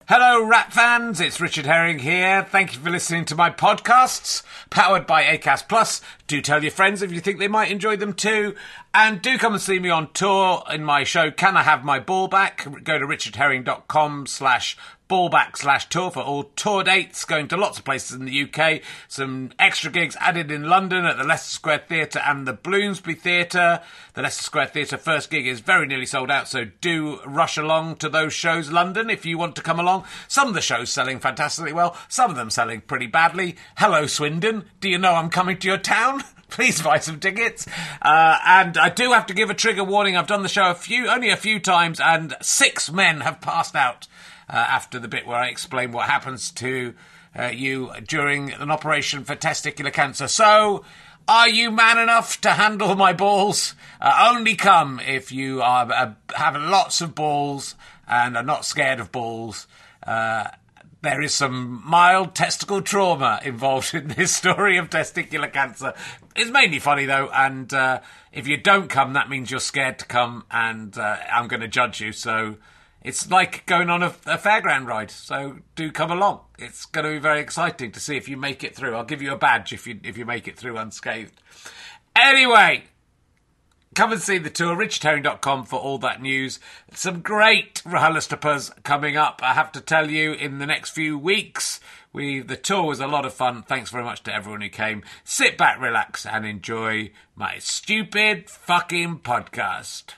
Hello, Rat fans. It's Richard Herring here. Thank you for listening to my podcasts, powered by Acast Plus. Do tell your friends if you think they might enjoy them too. And do come and see me on tour in my show, Can I Have My Ball Back? Go to richardherring.com/ballback/tour for all tour dates, going to lots of places in the UK. Some extra gigs added in London at the Leicester Square Theatre and the Bloomsbury Theatre. The Leicester Square Theatre first gig is very nearly sold out, so do rush along to those shows, London, if you want to come along. Some of the shows selling fantastically well, some of them selling pretty badly. Hello, Swindon. Do you know I'm coming to your town? Please buy some tickets. And I do have to give a trigger warning. I've done the show only a few times, and 6 men have passed out after the bit where I explain what happens to you during an operation for testicular cancer. So, are you man enough to handle my balls? Only come if you have lots of balls and are not scared of balls. There is some mild testicle trauma involved in this story of testicular cancer. It's mainly funny, though, and if you don't come, that means you're scared to come, and I'm going to judge you. So it's like going on a fairground ride, so do come along. It's going to be very exciting to see if you make it through. I'll give you a badge if you make it through unscathed. Anyway, come and see the tour, richardherring.com for all that news. Some great RHLSTPs coming up, I have to tell you, in the next few weeks. The tour was a lot of fun. Thanks very much to everyone who came. Sit back, relax, and enjoy my stupid fucking podcast.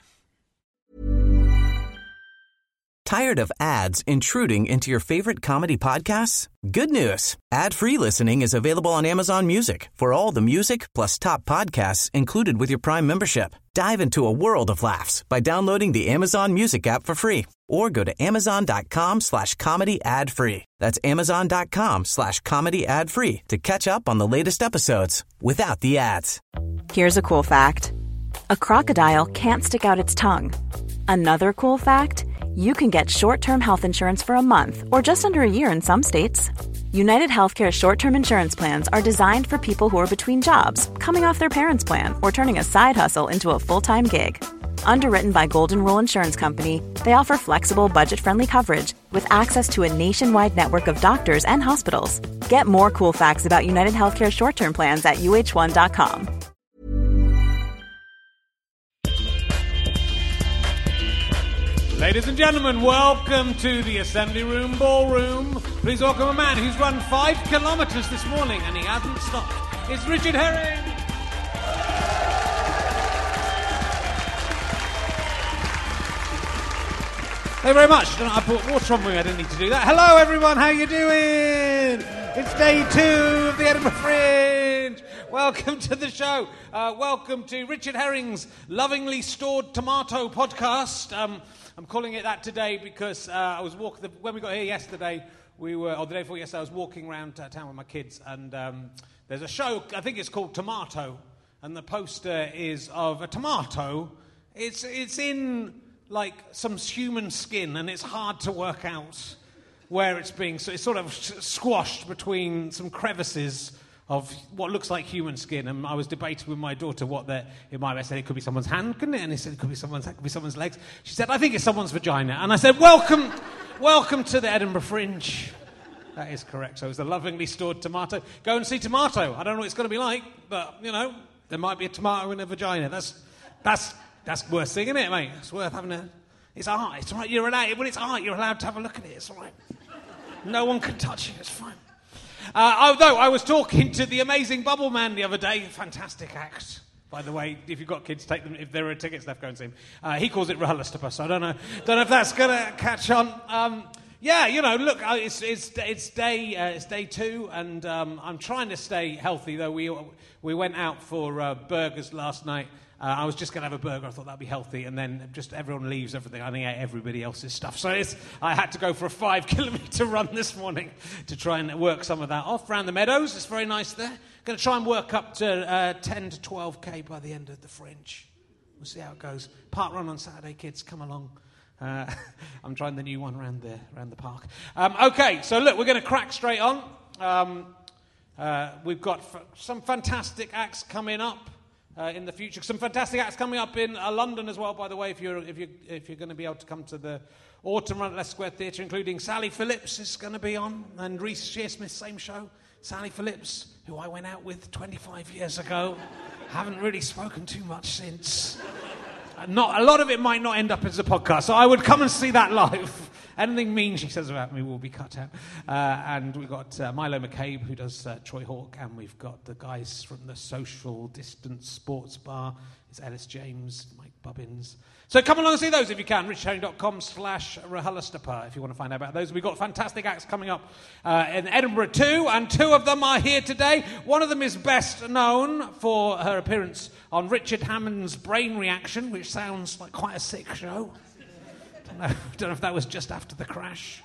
Tired of ads intruding into your favorite comedy podcasts? Good news. Ad-free listening is available on Amazon Music for all the music plus top podcasts included with your Prime membership. Dive into a world of laughs by downloading the Amazon Music app for free or go to amazon.com/comedy ad-free. That's amazon.com/comedy ad-free to catch up on the latest episodes without the ads. Here's a cool fact. A crocodile can't stick out its tongue. Another cool fact, you can get short-term health insurance for a month or just under a year in some states. United Healthcare short-term insurance plans are designed for people who are between jobs, coming off their parents' plan, or turning a side hustle into a full-time gig. Underwritten by Golden Rule Insurance Company, they offer flexible, budget-friendly coverage with access to a nationwide network of doctors and hospitals. Get more cool facts about United Healthcare short-term plans at uh1.com. Ladies and gentlemen, welcome to the Assembly Room Ballroom. Please welcome a man who's run 5 kilometres this morning and he hasn't stopped. It's Richard Herring. Thank you very much. I brought water on me, I didn't need to do that. Hello everyone, how you doing? It's day 2 of the Edinburgh Fringe. Welcome to the show. Welcome to Richard Herring's Lovingly Stored Tomato podcast. I'm calling it that today because I was walking, when we got here yesterday, the day before yesterday, I was walking around town with my kids, and there's a show, I think it's called Tomato, and the poster is of a tomato. It's in, like, some human skin, and it's hard to work out where it's being, so it's sort of squashed between some crevices of what looks like human skin, and I was debating with my daughter it might be. I said it could be someone's hand, couldn't it? And he said it could be someone's legs. She said, I think it's someone's vagina. And I said, welcome to the Edinburgh Fringe. That is correct. So it's a lovingly stored tomato. Go and see Tomato. I don't know what it's going to be like, but there might be a tomato in a vagina. That's worth seeing, isn't it, mate? It's worth having It's art. It's all right. You're allowed. When it's art, you're allowed to have a look at it. It's all right. No one can touch it. It's fine. Although I was talking to the amazing Bubble Man the other day, fantastic act. By the way, if you've got kids, take them. If there are tickets left, go and see him. He calls it RHLSTP, so I don't know if that's gonna catch on. Look, it's day 2, and I'm trying to stay healthy. Though we went out for burgers last night. I was just going to have a burger. I thought that'd be healthy, and then just everyone leaves everything. I ate everybody else's stuff. So I had to go for a 5-kilometre run this morning to try and work some of that off around the meadows. It's very nice there. Going to try and work up to 10 to 12k by the end of the Fringe. We'll see how it goes. Park run on Saturday, kids. Come along. I'm trying the new one around the park. Okay, so look, we're going to crack straight on. We've got some fantastic acts coming up. in the future. Some fantastic acts coming up in London as well, by the way, if you're going to be able to come to the autumn run at Leicester Square Theatre, including Sally Phillips is going to be on, and Reece Shearsmith, same show. Sally Phillips, who I went out with 25 years ago. Haven't really spoken too much since. A lot of it might not end up as a podcast, so I would come and see that live. Anything mean she says about me will be cut out. And we've got Milo McCabe, who does Troy Hawk, and we've got the guys from the Social Distance Sports Bar. It's Ellis James, Mike Bubbins. So come along and see those if you can. richherring.com/RHLSTP if you want to find out about those. We've got fantastic acts coming up in Edinburgh too, and two of them are here today. One of them is best known for her appearance on Richard Hammond's Brain Reaction, which sounds like quite a sick show. Don't know if that was just after the crash.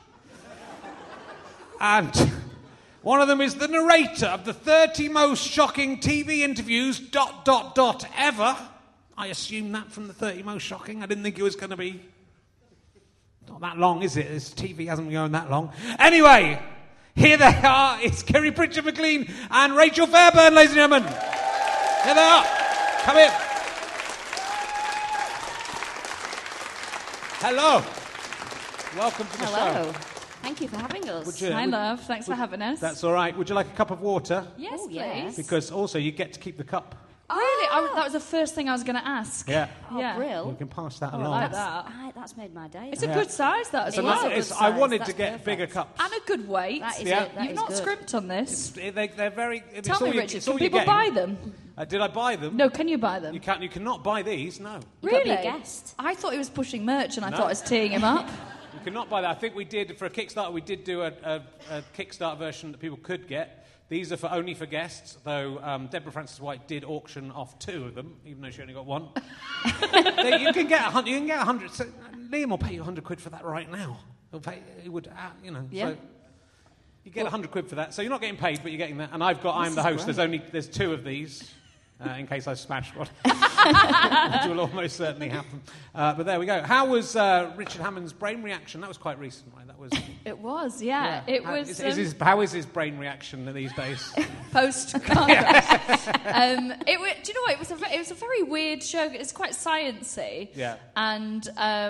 And one of them is the narrator of the 30 most shocking TV interviews ... ever. I assume that from the 30 most shocking. I didn't think it was going to be not that long, is it? This TV hasn't been going that long. Anyway, here they are. It's Kerry Pritchard McLean and Rachel Fairburn, ladies and gentlemen. Here they are. Come in. Hello. Welcome to the show. Hello. Thank you for having us. Hi, love. Thanks for having us. That's all right. Would you like a cup of water? Yes, Oh, please. yes. Because also you get to keep the cup. Really? That was the first thing I was going to ask. Yeah. Oh, Yeah. brill. You can pass that I along. like that. That's made my day. It's a good size, that as It well. is a good I size. wanted to That's get perfect. bigger cups. And a good weight. That is Yeah. it. That You've is not good. scrimped on this. They're very... it's Tell all me, you- Richard, it's all can you're people buy getting. them? Did I buy them? No, can you buy them? You cannot buy these, no. You've got to be Really? a guest. I thought he was pushing merch and I No. thought I was teeing him up. You cannot buy that. I think we did, for a Kickstarter, we did do a Kickstarter version that people could get. These are only for guests, though Deborah Francis-White did auction off 2 of them, even though she only got 1. You can get 100. So Liam will pay you 100 quid for that right now. He would, Yeah. So you get 100 quid for that. So you're not getting paid, but you're getting that. And I'm the host. There's 2 of these. In case I smash one, which will almost certainly happen. But there we go. How was Richard Hammond's Brain Reaction? That was quite recent, right? That was. It was, yeah. It was How is his brain reaction these days? post-Congress. Do you know what? It was a very weird show. It's quite sciencey. Yeah. And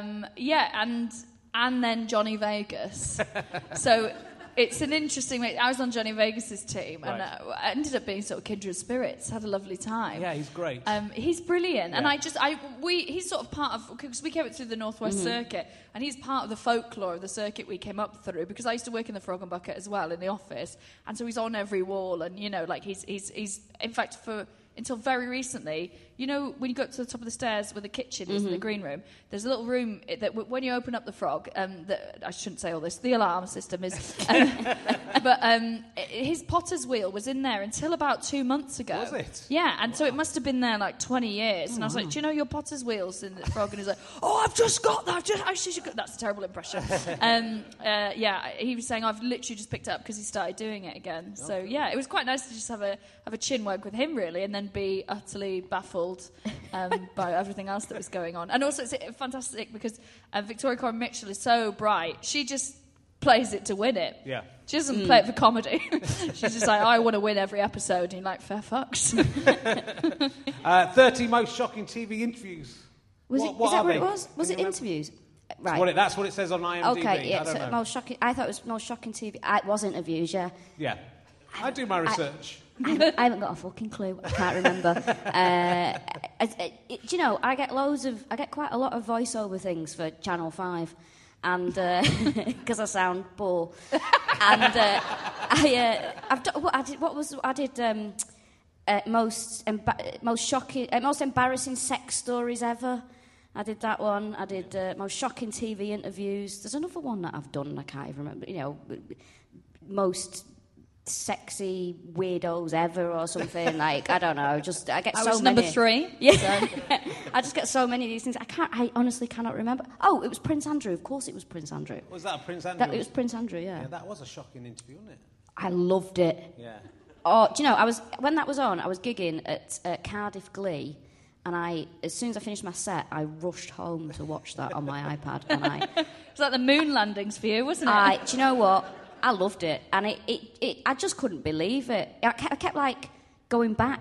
and then Johnny Vegas. So it's an interesting way. I was on Johnny Vegas's team, and I ended up being sort of kindred spirits. Had a lovely time. Yeah, he's great. He's brilliant, Yeah. and he's sort of part of, because we came up through the Northwest Circuit, and he's part of the folklore of the circuit we came up through. Because I used to work in the Frog and Bucket as well in the office, and so he's on every wall, and he's in fact until very recently, when you go up to the top of the stairs where the kitchen is in the green room, there's a little room that when you open up the Frog, I shouldn't say all this, the alarm system is... but his potter's wheel was in there until about 2 months ago. Was it? Yeah, and so it must have been there like 20 years. And I was like, do you know your potter's wheel's in the Frog? And he's like, oh, I've just got that. That's a terrible impression. He was saying, I've literally just picked it up because he started doing it again. So, yeah, it was quite nice to just have a chin wag with him, really, and then be utterly baffled by everything else that was going on. And also, it's fantastic because Victoria Coren Mitchell is so bright. She just plays it to win it. Yeah. She doesn't play it for comedy. She's just like, I want to win every episode. And you're like, fair fucks. 30 most shocking TV interviews. Is that what it was? Was it interviews? Right. That's what it says on IMDb. Okay, yeah. I don't know. Most shocking. I thought it was most shocking TV. It was interviews, yeah. Yeah. I do my research. I haven't got a fucking clue. I can't remember. Do you know? I get quite a lot of voiceover things for Channel 5, and because I sound poor, and I did most embarrassing sex stories ever. I did that one. I did most shocking TV interviews. There's another one that I've done. I can't even remember. Most sexy weirdos ever or something. Like, I don't know. I get so many. Number 3. Yeah. I just get so many of these things. I honestly cannot remember. Oh, it was Prince Andrew. Of course it was Prince Andrew. Was that Prince Andrew? It was Prince Andrew, yeah. Yeah, that was a shocking interview, wasn't it? I loved it. Yeah. Oh, do you know, when that was on, I was gigging at Cardiff Glee, and as soon as I finished my set, I rushed home to watch that on my iPad. And It was like the moon landings for you, wasn't it? do you know what? I loved it, and I just couldn't believe it. I kept like going back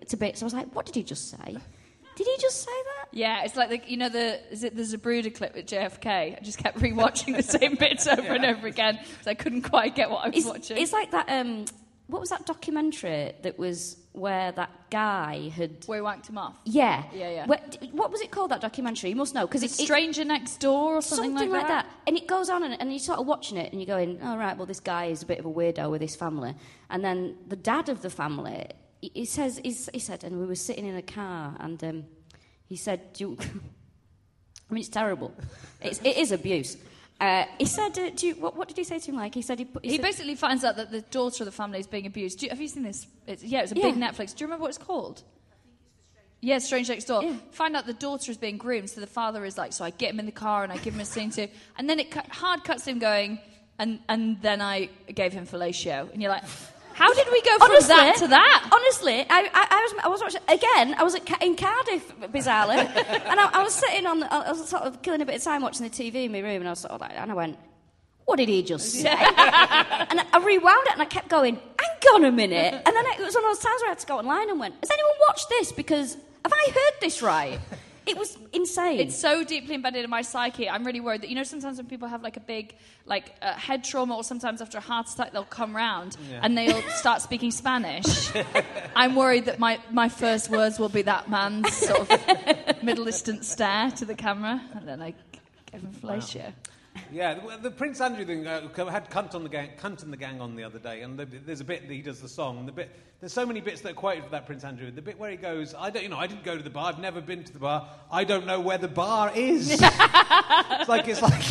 to bits. I was like, what did he just say? Did he just say that? Yeah, it's like the Zapruder clip with JFK. I just kept rewatching the same bits over and over again because I couldn't quite get what I was watching. It's like that. What was that documentary that was where that guy had... Where he wanked him off? Yeah. Yeah. What was it called, that documentary? You must know. Because it's Stranger Next Door or something like that. And it goes on and you're sort of watching it and you're going, oh, right, well, this guy is a bit of a weirdo with his family. And then the dad of the family, he said, and we were sitting in a car and he said, I mean, it's terrible. It is abuse. He said, what did he say to him? Like he said, he basically finds out that the daughter of the family is being abused. Have you seen this? It was a big Netflix. Do you remember what it's called? Yeah, Strange Next Door. Yeah. Find out the daughter is being groomed, so the father is like, so I get him in the car and I give him a scene too, and then it hard cuts him going, and then I gave him fellatio, and you're like, how did we go from that to that? Honestly, I was watching again. I was in Cardiff, bizarrely, and I was sitting I was sort of killing a bit of time watching the TV in my room, and I was sort of like, and I went, what did he just say? And I rewound it, and I kept going, hang on a minute, and then it was one of those times where I had to go online and went, has anyone watched this? Because have I heard this right? It was insane. It's so deeply embedded in my psyche. I'm really worried that, sometimes when people have like a big head trauma, or sometimes after a heart attack they'll come round and they'll start speaking Spanish. I'm worried that my first words will be that man's sort of Middle Eastern stare to the camera, and then I gave him fellatio. Wow. Yeah, the Prince Andrew thing had Cunt in the Gang on the other day, and there's a bit that he does the song. And there's so many bits that are quoted for that Prince Andrew. The bit where he goes, I didn't go to the bar. I've never been to the bar. I don't know where the bar is. it's like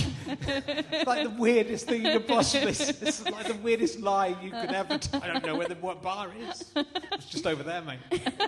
the weirdest thing you could possibly. It's like the weirdest lie you could ever. I don't know where the bar is. It's just over there, mate.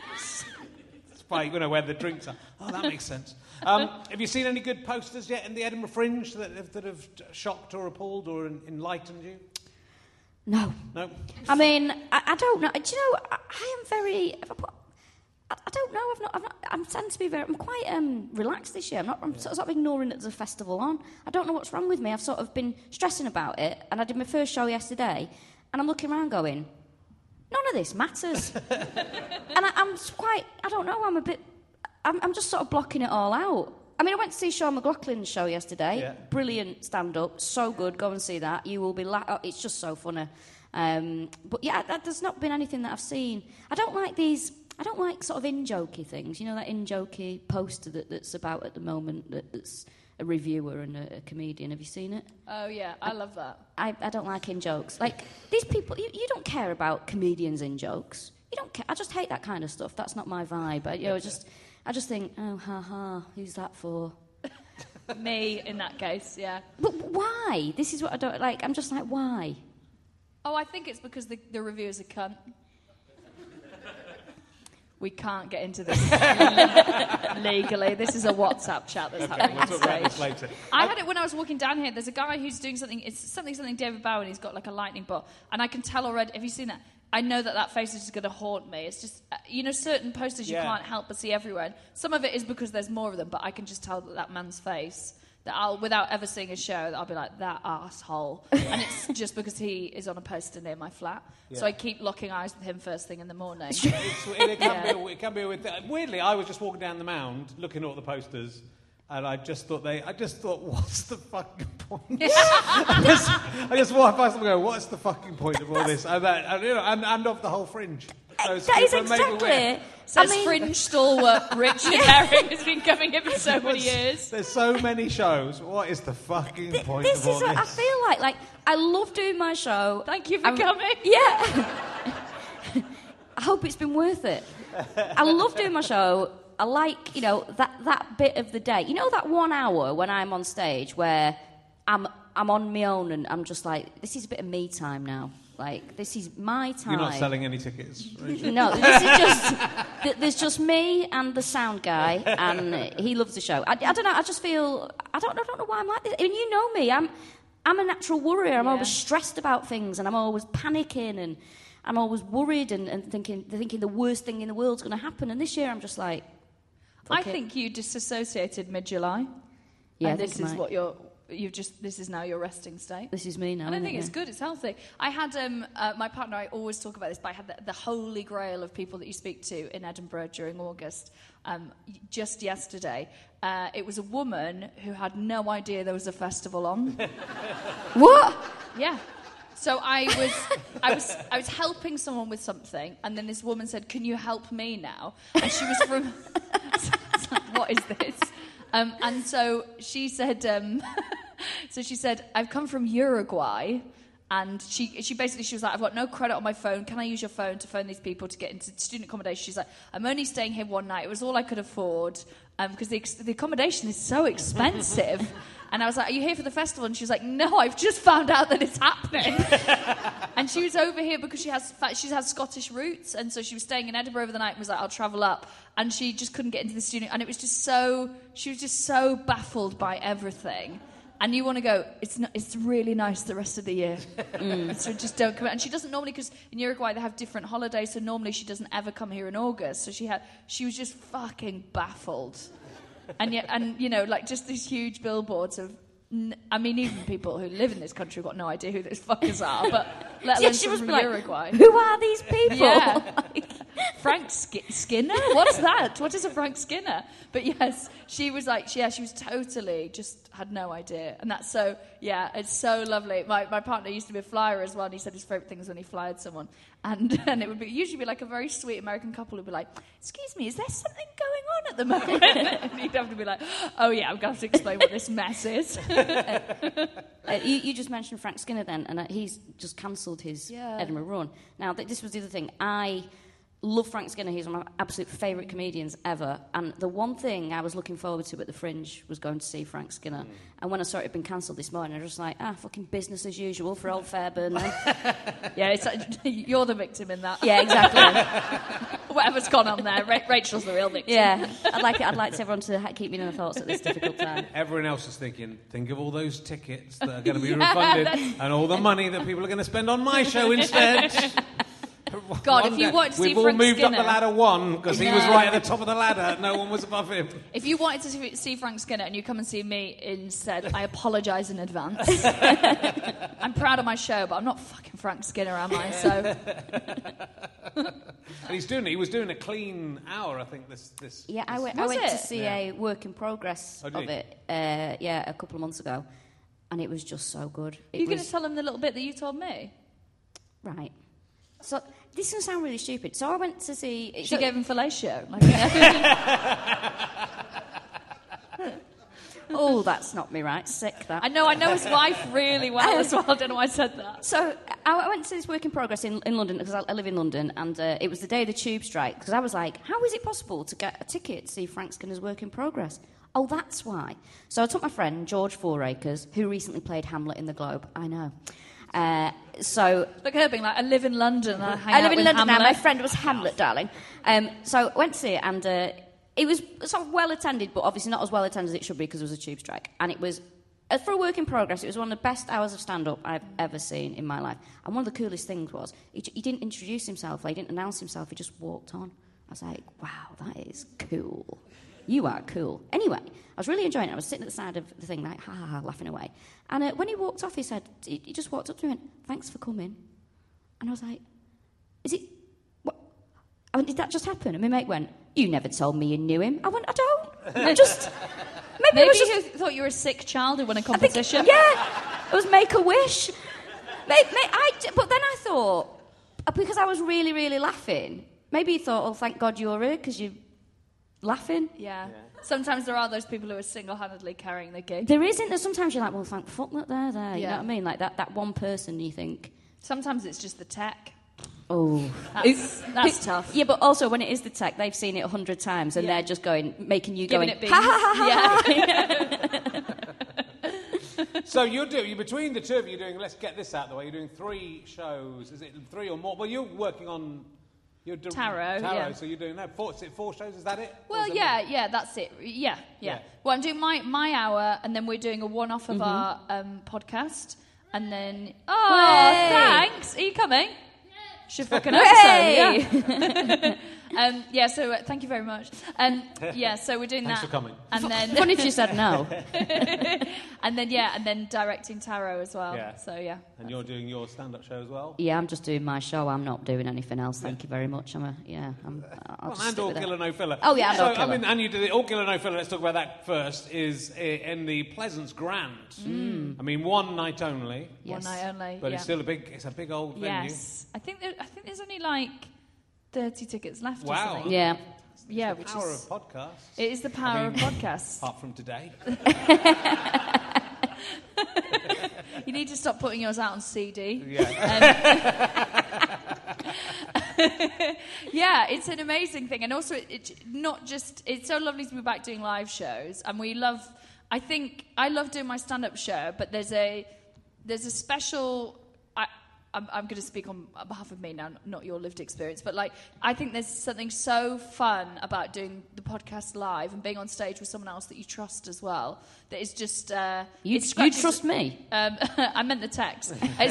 Where the drinks are. Oh, that makes sense. Have you seen any good posters yet in the Edinburgh Fringe that have shocked or appalled or enlightened you? No. I mean, I don't know. Do you know? I am very. I don't know. I'm tend to be very. I'm quite relaxed this year. I'm sort of ignoring that there's a festival on. I don't know what's wrong with me. I've sort of been stressing about it, and I did my first show yesterday, and I'm looking around going, none of this matters. And I'm quite, I don't know, I'm just sort of blocking it all out. I mean, I went to see Sean McLaughlin's show yesterday. Yeah. Brilliant stand-up, so good. Go and see that. You will be it's just so funny. But yeah, there's not been anything that I've seen. I don't like sort of in-jokey things. You know, that in-jokey poster that's about at the moment that's a reviewer and a comedian. Have you seen it? Oh, yeah, I love that. I don't like in-jokes. Like, these people, you don't care about comedians in-jokes. You don't care. I just hate that kind of stuff. That's not my vibe. I just think, oh, ha-ha, who's that for? Me, in that case, yeah. But why? This is what I don't like. I'm just like, why? Oh, I think it's because the reviewer's a cunt. We can't get into this legally. This is a WhatsApp chat that's happening on stage. I had it when I was walking down here. There's a guy who's doing something. It's something David Bowie. He's got like a lightning bolt, and I can tell already. Have you seen that? I know that face is just going to haunt me. It's just certain posters you can't help but see everywhere. Some of it is because there's more of them, but I can just tell that man's face. That I'll, without ever seeing his show, I'll be like, that arsehole. And it's just because he is on a poster near my flat. Yeah. So I keep locking eyes with him first thing in the morning. It can be weirdly, I was just walking down the Mound, looking at all the posters, and I just thought, what's the fucking point? I just walked past them and go, what's the fucking point of all this? And of the whole Fringe. So that is exactly. Says Fringe stalwart Richard Herring has been coming here for so many years. There's so many shows. What is the fucking point of all this? I feel like I love doing my show. Thank you for coming. Yeah. I hope it's been worth it. I love doing my show. I like, that bit of the day. You know that 1 hour when I'm on stage where I'm on my own and I'm just like, this is a bit of me time now. Like, this is my time. You're not selling any tickets, Rachel. No, this is just... There's just me and the sound guy, and he loves the show. I don't know, I just feel... I don't know why I'm like this. I mean, you know me, I'm a natural worrier. I'm always stressed about things, and I'm always panicking, and I'm always worried and thinking the worst thing in the world's going to happen. And this year, I'm just like... I think you disassociated mid-July. Yeah, and this is what you're... this is now your resting state. This is me now. And I think isn't it's it? good, it's healthy. I had my partner, I always talk about this, but I had the holy grail of people that you speak to in Edinburgh during August. Just yesterday, it was a woman who had no idea there was a festival on. What? Yeah. So I was helping someone with something, and then this woman said, "Can you help me now?" And she was from. What is this? And so she said, "I've come from Uruguay." And she was like, "I've got no credit on my phone. Can I use your phone to phone these people to get into student accommodation?" She's like, "I'm only staying here one night. It was all I could afford because the accommodation is so expensive." And I was like, "Are you here for the festival?" And she was like, "No, I've just found out that it's happening." And she was over here because she has Scottish roots, and so she was staying in Edinburgh over the night and was like, "I'll travel up." And she just couldn't get into the studio, and she was just so baffled by everything. And you want to go, it's really nice the rest of the year. So just don't come. And she doesn't normally, because in Uruguay they have different holidays, so normally she doesn't ever come here in August. So she was just fucking baffled. And yet, like just these huge billboards of, I mean, even people who live in this country have got no idea who those fuckers are, but let alone she must from be like, Uruguay. Who are these people? Yeah. Frank Skinner? What's that? What is a Frank Skinner? But yes, she was like, she was totally just had no idea. And that's so, it's so lovely. My partner used to be a flyer as well, and he said his favourite thing was when he flyed someone. And it would usually be like a very sweet American couple who'd be like, "Excuse me, is there something going on at the moment?" And he'd have to be like, "Oh yeah, I'm going to have to explain what this mess is." You just mentioned Frank Skinner then, and he's just cancelled his Edinburgh run. Now, this was the other thing. I love Frank Skinner. He's one of my absolute favourite comedians ever. And the one thing I was looking forward to at the Fringe was going to see Frank Skinner. And when I saw it had been cancelled this morning, I was just like, fucking business as usual for old Fairburn then. Yeah, it's like, you're the victim in that. Yeah, exactly. Whatever's gone on there, Rachel's the real victim. Yeah, I'd like everyone to keep me in their thoughts at this difficult time. Everyone else is thinking, think of all those tickets that are going to be refunded and all the money that people are going to spend on my show instead. God, if you wanted to see We've all Frank moved Skinner, up the ladder one because he was right at the top of the ladder. No one was above him. If you wanted to see Frank Skinner and you come and see me instead, I apologise in advance. I'm proud of my show, but I'm not fucking Frank Skinner, am I? So. And he was doing a clean hour, I think. This. Yeah, I went to see a work in progress of it. A couple of months ago, and it was just so good. Are you going to tell him the little bit that you told me? Right. So this is going to sound really stupid. So I went to see. She gave him fellatio. Oh, that's not me right. Sick, that. I know his wife really well as well. I don't know why I said that. So I went to this work in progress in London, because I live in London, and it was the day of the tube strike, because I was like, how is it possible to get a ticket to see Frank Skinner's work in progress? Oh, that's why. So I took my friend, George Fouracres, who recently played Hamlet in the Globe. I know. So look at her being like, I live in London. I live in London now. My friend was Hamlet, darling. So I went to see it, and it was sort of well attended, but obviously not as well attended as it should be because there was a tube strike. And it was, for a work in progress, it was one of the best hours of stand-up I've ever seen in my life. And one of the coolest things was he didn't introduce himself, he didn't announce himself, he just walked on. I was like, wow, that is cool. You are cool. Anyway, I was really enjoying it. I was sitting at the side of the thing, like, ha, ha, ha, laughing away. And when he walked off, he just walked up to me and went, thanks for coming. And I was like, is it... What? I went, did that just happen? And my mate went, you never told me you knew him. I went, I don't. I just... Maybe you thought you were a sick child who won a competition. It was Make-A-Wish. But then I thought, because I was really, really laughing, maybe he thought, oh, thank God you're here, because you're laughing. Yeah. Sometimes there are those people who are single-handedly carrying the gig. There isn't. There's sometimes you're like, well, thank fuck that they're there. You know what I mean? Like that one person you think. Sometimes it's just the tech. Oh. That's tough. Yeah, but also when it is the tech, they've seen it 100 times and they're just making you giving going, it beans. So you're between the two of you doing, let's get this out of the way, you're doing 3 shows. Is it 3 or more? Well, you're working on... Tarot, yeah. So you're doing that. 4 shows, is that it? Well, yeah, that's it. Yeah. Well, I'm doing my hour, and then we're doing a one-off of our podcast, and then... Oh, thanks! Are you coming? Yeah. Should fucking episode, yeah. Yeah, so thank you very much. Yeah, so we're doing Thanks that. for coming. And then, Funny if you said no. and then directing Tarot as well. Yeah. So yeah. And you're doing your stand-up show as well? Yeah, I'm just doing my show. I'm not doing anything else. Thank you very much. I'll just And stick All with it. Killer No Filler. Oh, yeah, and so, All Killer. and you did it. All Killer No Filler, let's talk about that first, is in the Pleasance Grand. I mean, one night only. Yes. One night only. But yeah. it's still a big old venue. Yes. I think there's only like 30 tickets left or Wow. something. Yeah. Yeah, The which power is... of podcasts. It is the power of podcasts. Apart from today. You need to stop putting yours out on CD. Yeah. Yeah, it's an amazing thing. And also, it's so lovely to be back doing live shows. And I love doing my stand-up show, but there's a special... I'm going to speak on behalf of me now, not your lived experience, but I think there's something so fun about doing the podcast live and being on stage with someone else that you trust as well. That is just You trust me? I meant the text.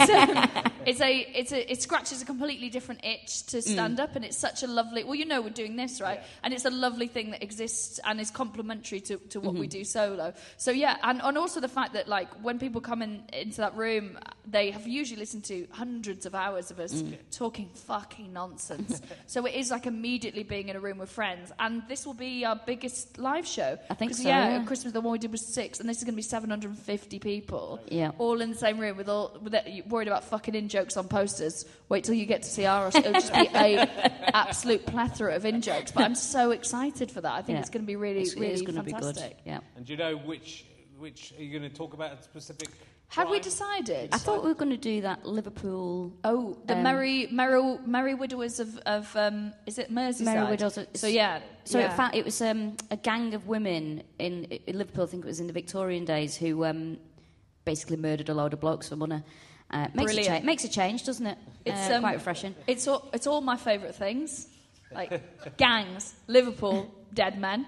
It scratches a completely different itch to stand up, and it's such a lovely. Well, we're doing this, right? Yeah. And it's a lovely thing that exists and is complementary to what we do solo. So yeah, and also the fact that when people come into that room, they have usually listened to hundreds of hours of us talking fucking nonsense. So it is immediately being in a room with friends, and this will be our biggest live show. I think so. Yeah, Yeah. at Christmas the one we did was 6, and this is going to be 750 people. Yeah. All in the same room worried about fucking in-jokes on posters. Wait till you get to see ours. It'll just be a absolute plethora of in-jokes. But I'm so excited for that. I think it's going to be really, It really is going to be fantastic. good. Yeah. And do you know which are you going to talk about a specific... Have we crime? decided? I thought we were going to do that Liverpool. Oh, the Merry Widowers of is it Merseyside? Merry Widows. So yeah. So yeah. it was a gang of women in Liverpool. I think it was in the Victorian days who basically murdered a load of blokes for money. Makes a change, doesn't it? It's Quite refreshing. It's all my favourite things, like gangs, Liverpool, dead men.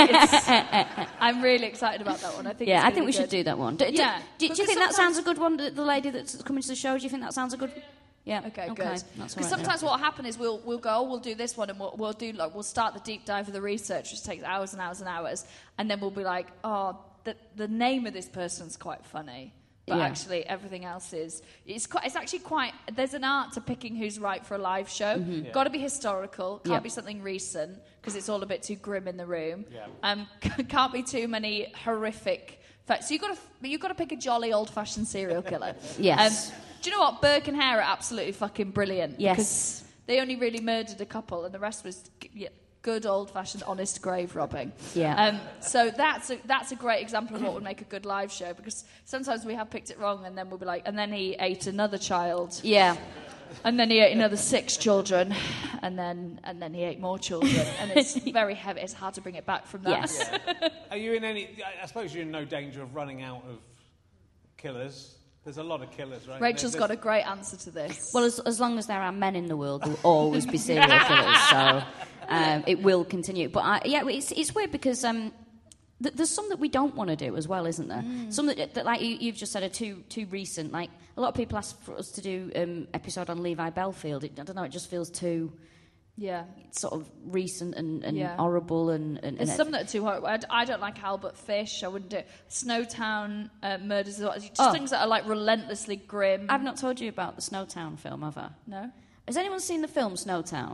I'm really excited about that one. I think. I think we should do that one. Do you Because think that sounds a good one? The lady that's coming to the show. Do you think that sounds a good? Yeah. Okay, good. That's Because all right sometimes what will happen is we'll go, we'll do this one, and we'll start the deep dive of the research, which takes hours and hours and hours, and then we'll be like, oh, the name of this person's quite funny. But actually, everything else is... It's actually quite... There's an art to picking who's right for a live show. Got to be historical. Can't be something recent, because it's all a bit too grim in the room. Yeah. Can't be too many horrific... So you've got to pick a jolly old-fashioned serial killer. Yes. Do you know what? Burke and Hare are absolutely fucking brilliant. Yes. Because they only really murdered a couple, and the rest was... good old-fashioned honest grave robbing. Yeah. So that's a great example of what would make a good live show, because sometimes we have picked it wrong, and then we'll be like, and then he ate another child. Yeah. And then he ate another 6 children, and then he ate more children, and it's very heavy. It's hard to bring it back from that. Yes. Are you in any... I suppose you're in no danger of running out of killers. There's a lot of killers, right? Rachel's got a great answer to this. Well, as long as there are men in the world, there will always be serial killers. So it will continue. But it's weird because there's some that we don't want to do as well, isn't there? Some that like you've just said, are too recent. Like a lot of people ask for us to do episode on Levi Belfield. I don't know. It just feels too. Yeah. Sort of recent and horrible and There's some that are too horrible. I don't like Albert Fish. I wouldn't do it. Snowtown murders. Just things that are relentlessly grim. I've not told you about the Snowtown film, have I? No. Has anyone seen the film Snowtown?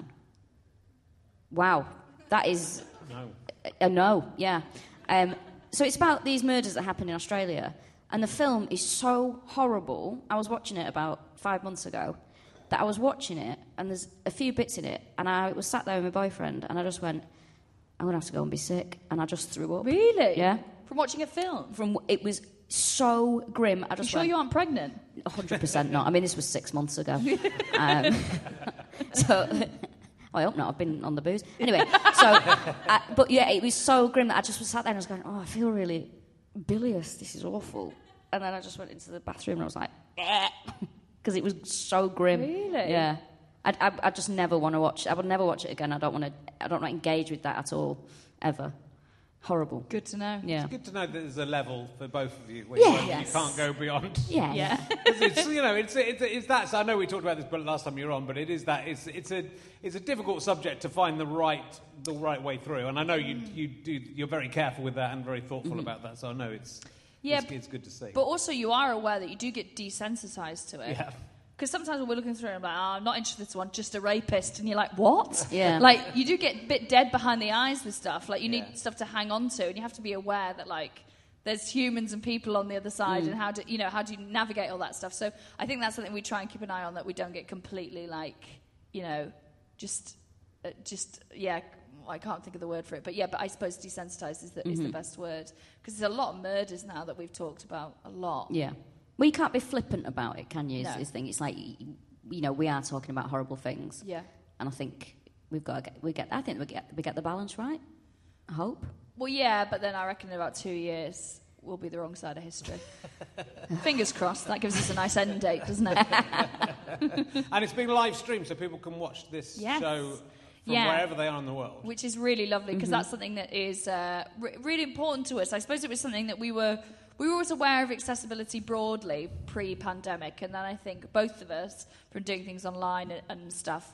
Wow. That is... No. No, yeah. So it's about these murders that happen in Australia. And the film is so horrible. I was watching it about 5 months ago. That I was watching it, and there's a few bits in it, and I was sat there with my boyfriend, and I just went, I'm going to have to go and be sick, and I just threw up. Really? Yeah. From watching a film? It was so grim. I just You sure you aren't pregnant? 100% not. I mean, this was 6 months ago. I hope not. I've been on the booze. Anyway, but yeah, it was so grim that I just was sat there and I was going, I feel really bilious. This is awful. And then I just went into the bathroom and I was like, because it was so grim. Really? Yeah. I just never want to watch. I would never watch it again. I don't want to engage with that at all, ever. horrible. Good to know. Yeah. It's good to know that there's a level for both of you where Yeah. you can't go beyond. Yeah. Yeah. It's that. So I know we talked about this last time you were on, but it is that it's a difficult subject to find the right way through. And I know you're very careful with that and very thoughtful about that. So I know it's good to see. But also you are aware that you do get desensitized to it. Yeah. Because sometimes when we're looking through it, I'm like, I'm not interested in this one, just a rapist. And you're like, what? Yeah. Like, you do get a bit dead behind the eyes with stuff. Like, you need stuff to hang on to. And you have to be aware that, like, there's humans and people on the other side. And how do you navigate all that stuff? So I think that's something we try and keep an eye on, that we don't get completely, like, just I can't think of the word for it. But I suppose desensitized is the best word. Because there's a lot of murders now that we've talked about a lot. Yeah. Well, you can't be flippant about it, can you? No. Is the thing. It's like, we are talking about horrible things. Yeah. And I think we get the balance right. I hope. Well, yeah, but then I reckon in about 2 years we'll be the wrong side of history. Fingers crossed. That gives us a nice end date, doesn't it? And it's being live streamed, so people can watch this show from wherever they are in the world. Which is really lovely, because that's something that is really important to us. I suppose it was something that we were always aware of accessibility broadly pre-pandemic, and then I think both of us, from doing things online and stuff,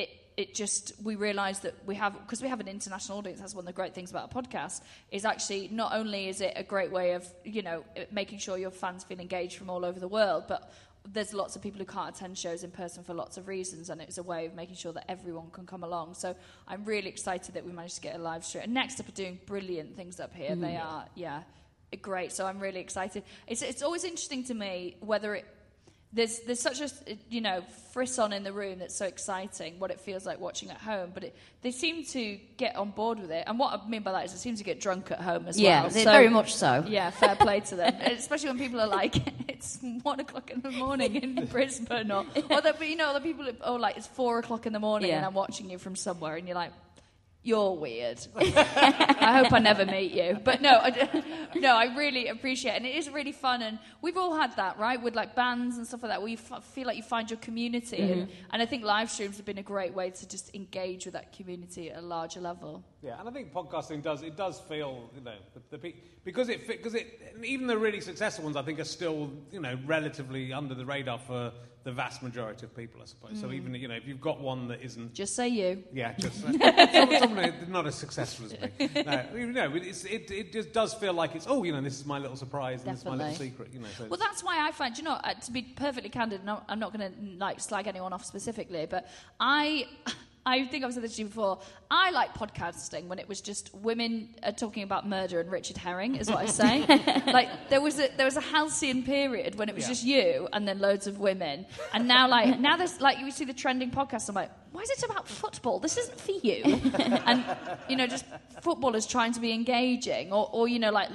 we realised that because we have an international audience. That's one of the great things about a podcast, is actually not only is it a great way of making sure your fans feel engaged from all over the world, but there's lots of people who can't attend shows in person for lots of reasons, and it's a way of making sure that everyone can come along. So I'm really excited that we managed to get a live stream. And Next Up are doing brilliant things up here. They are, great. So I'm really excited. It's always interesting to me whether there's such a frisson in the room that's so exciting, what it feels like watching at home, but they seem to get on board with it. And what I mean by that is they seem to get drunk at home as well. Yeah, very much so. Yeah, fair play to them. Especially when people are like, it's 1 o'clock in the morning in Brisbane, or the people like, it's 4 o'clock in the morning and I'm watching you from somewhere, and you're like, you're weird. I hope I never meet you. But no, I really appreciate it. And it is really fun. And we've all had that, right? With like bands and stuff like that, where you feel like you find your community. And I think live streams have been a great way to just engage with that community at a larger level. Yeah, and I think podcasting does feel, because even the really successful ones, I think, are still, relatively under the radar for the vast majority of people, I suppose. So even, if you've got one that isn't... Just say you. Yeah, just... someone not as successful as me. It just does feel like it's, this is my little surprise, and this is my little secret, So well, that's why I find, to be perfectly candid, I'm not going to, slag anyone off specifically, but I think I've said this to you before. I like podcasting when it was just women talking about murder and Richard Herring, is what I say. Like there was a halcyon period when it was just you and then loads of women, and now there's like you see the trending podcasts. I'm like, why is it about football? This isn't for you. And just footballers trying to be engaging, or like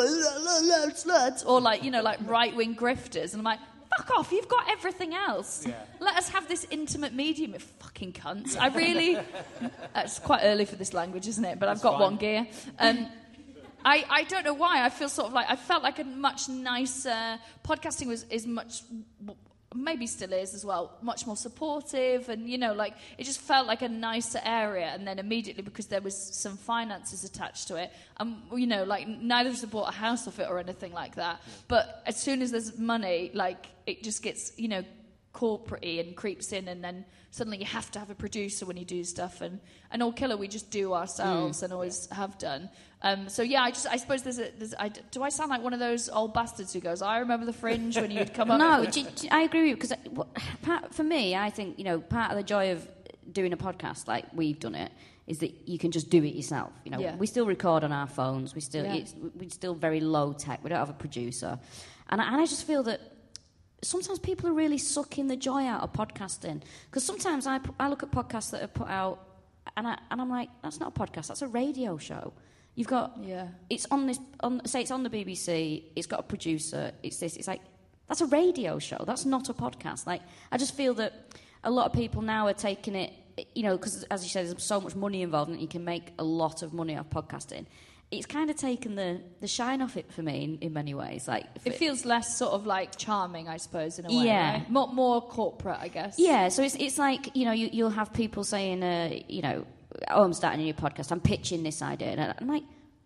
sluts, or like right wing grifters, and I'm like, fuck off, you've got everything else. Yeah. Let us have this intimate medium, you fucking cunts. I really... It's quite early for this language, isn't it? But I've got one gear. I don't know why. I feel sort of like... I felt like a much nicer... Podcasting is much... Maybe still is as well, much more supportive, and it just felt like a nicer area. And then immediately, because there was some finances attached to it, neither of us bought a house off it or anything like that. But as soon as there's money, it just gets corporate-y and creeps in, and then suddenly you have to have a producer when you do stuff. And All Killer we just do ourselves and always have done. I suppose do I sound like one of those old bastards who goes, I remember the Fringe when you'd come up? No, I agree with you, because for me, I think, part of the joy of doing a podcast like we've done it is that you can just do it yourself. We still record on our phones. We're still very low tech. We don't have a producer. And I just feel that sometimes people are really sucking the joy out of podcasting. Because sometimes I look at podcasts that are put out and I'm like, that's not a podcast, that's a radio show. You've got, it's say it's on the BBC, it's got a producer, it's this, it's like, that's a radio show, that's not a podcast. Like, I just feel that a lot of people now are taking it, because as you said, there's so much money involved and you can make a lot of money off podcasting. It's kind of taken the shine off it for me in many ways. Like, it feels less sort of like charming, I suppose, in a way. Yeah, right? More corporate, I guess. Yeah, so it's like you'll have people saying, I'm starting a new podcast, I'm pitching this idea, and I'm like,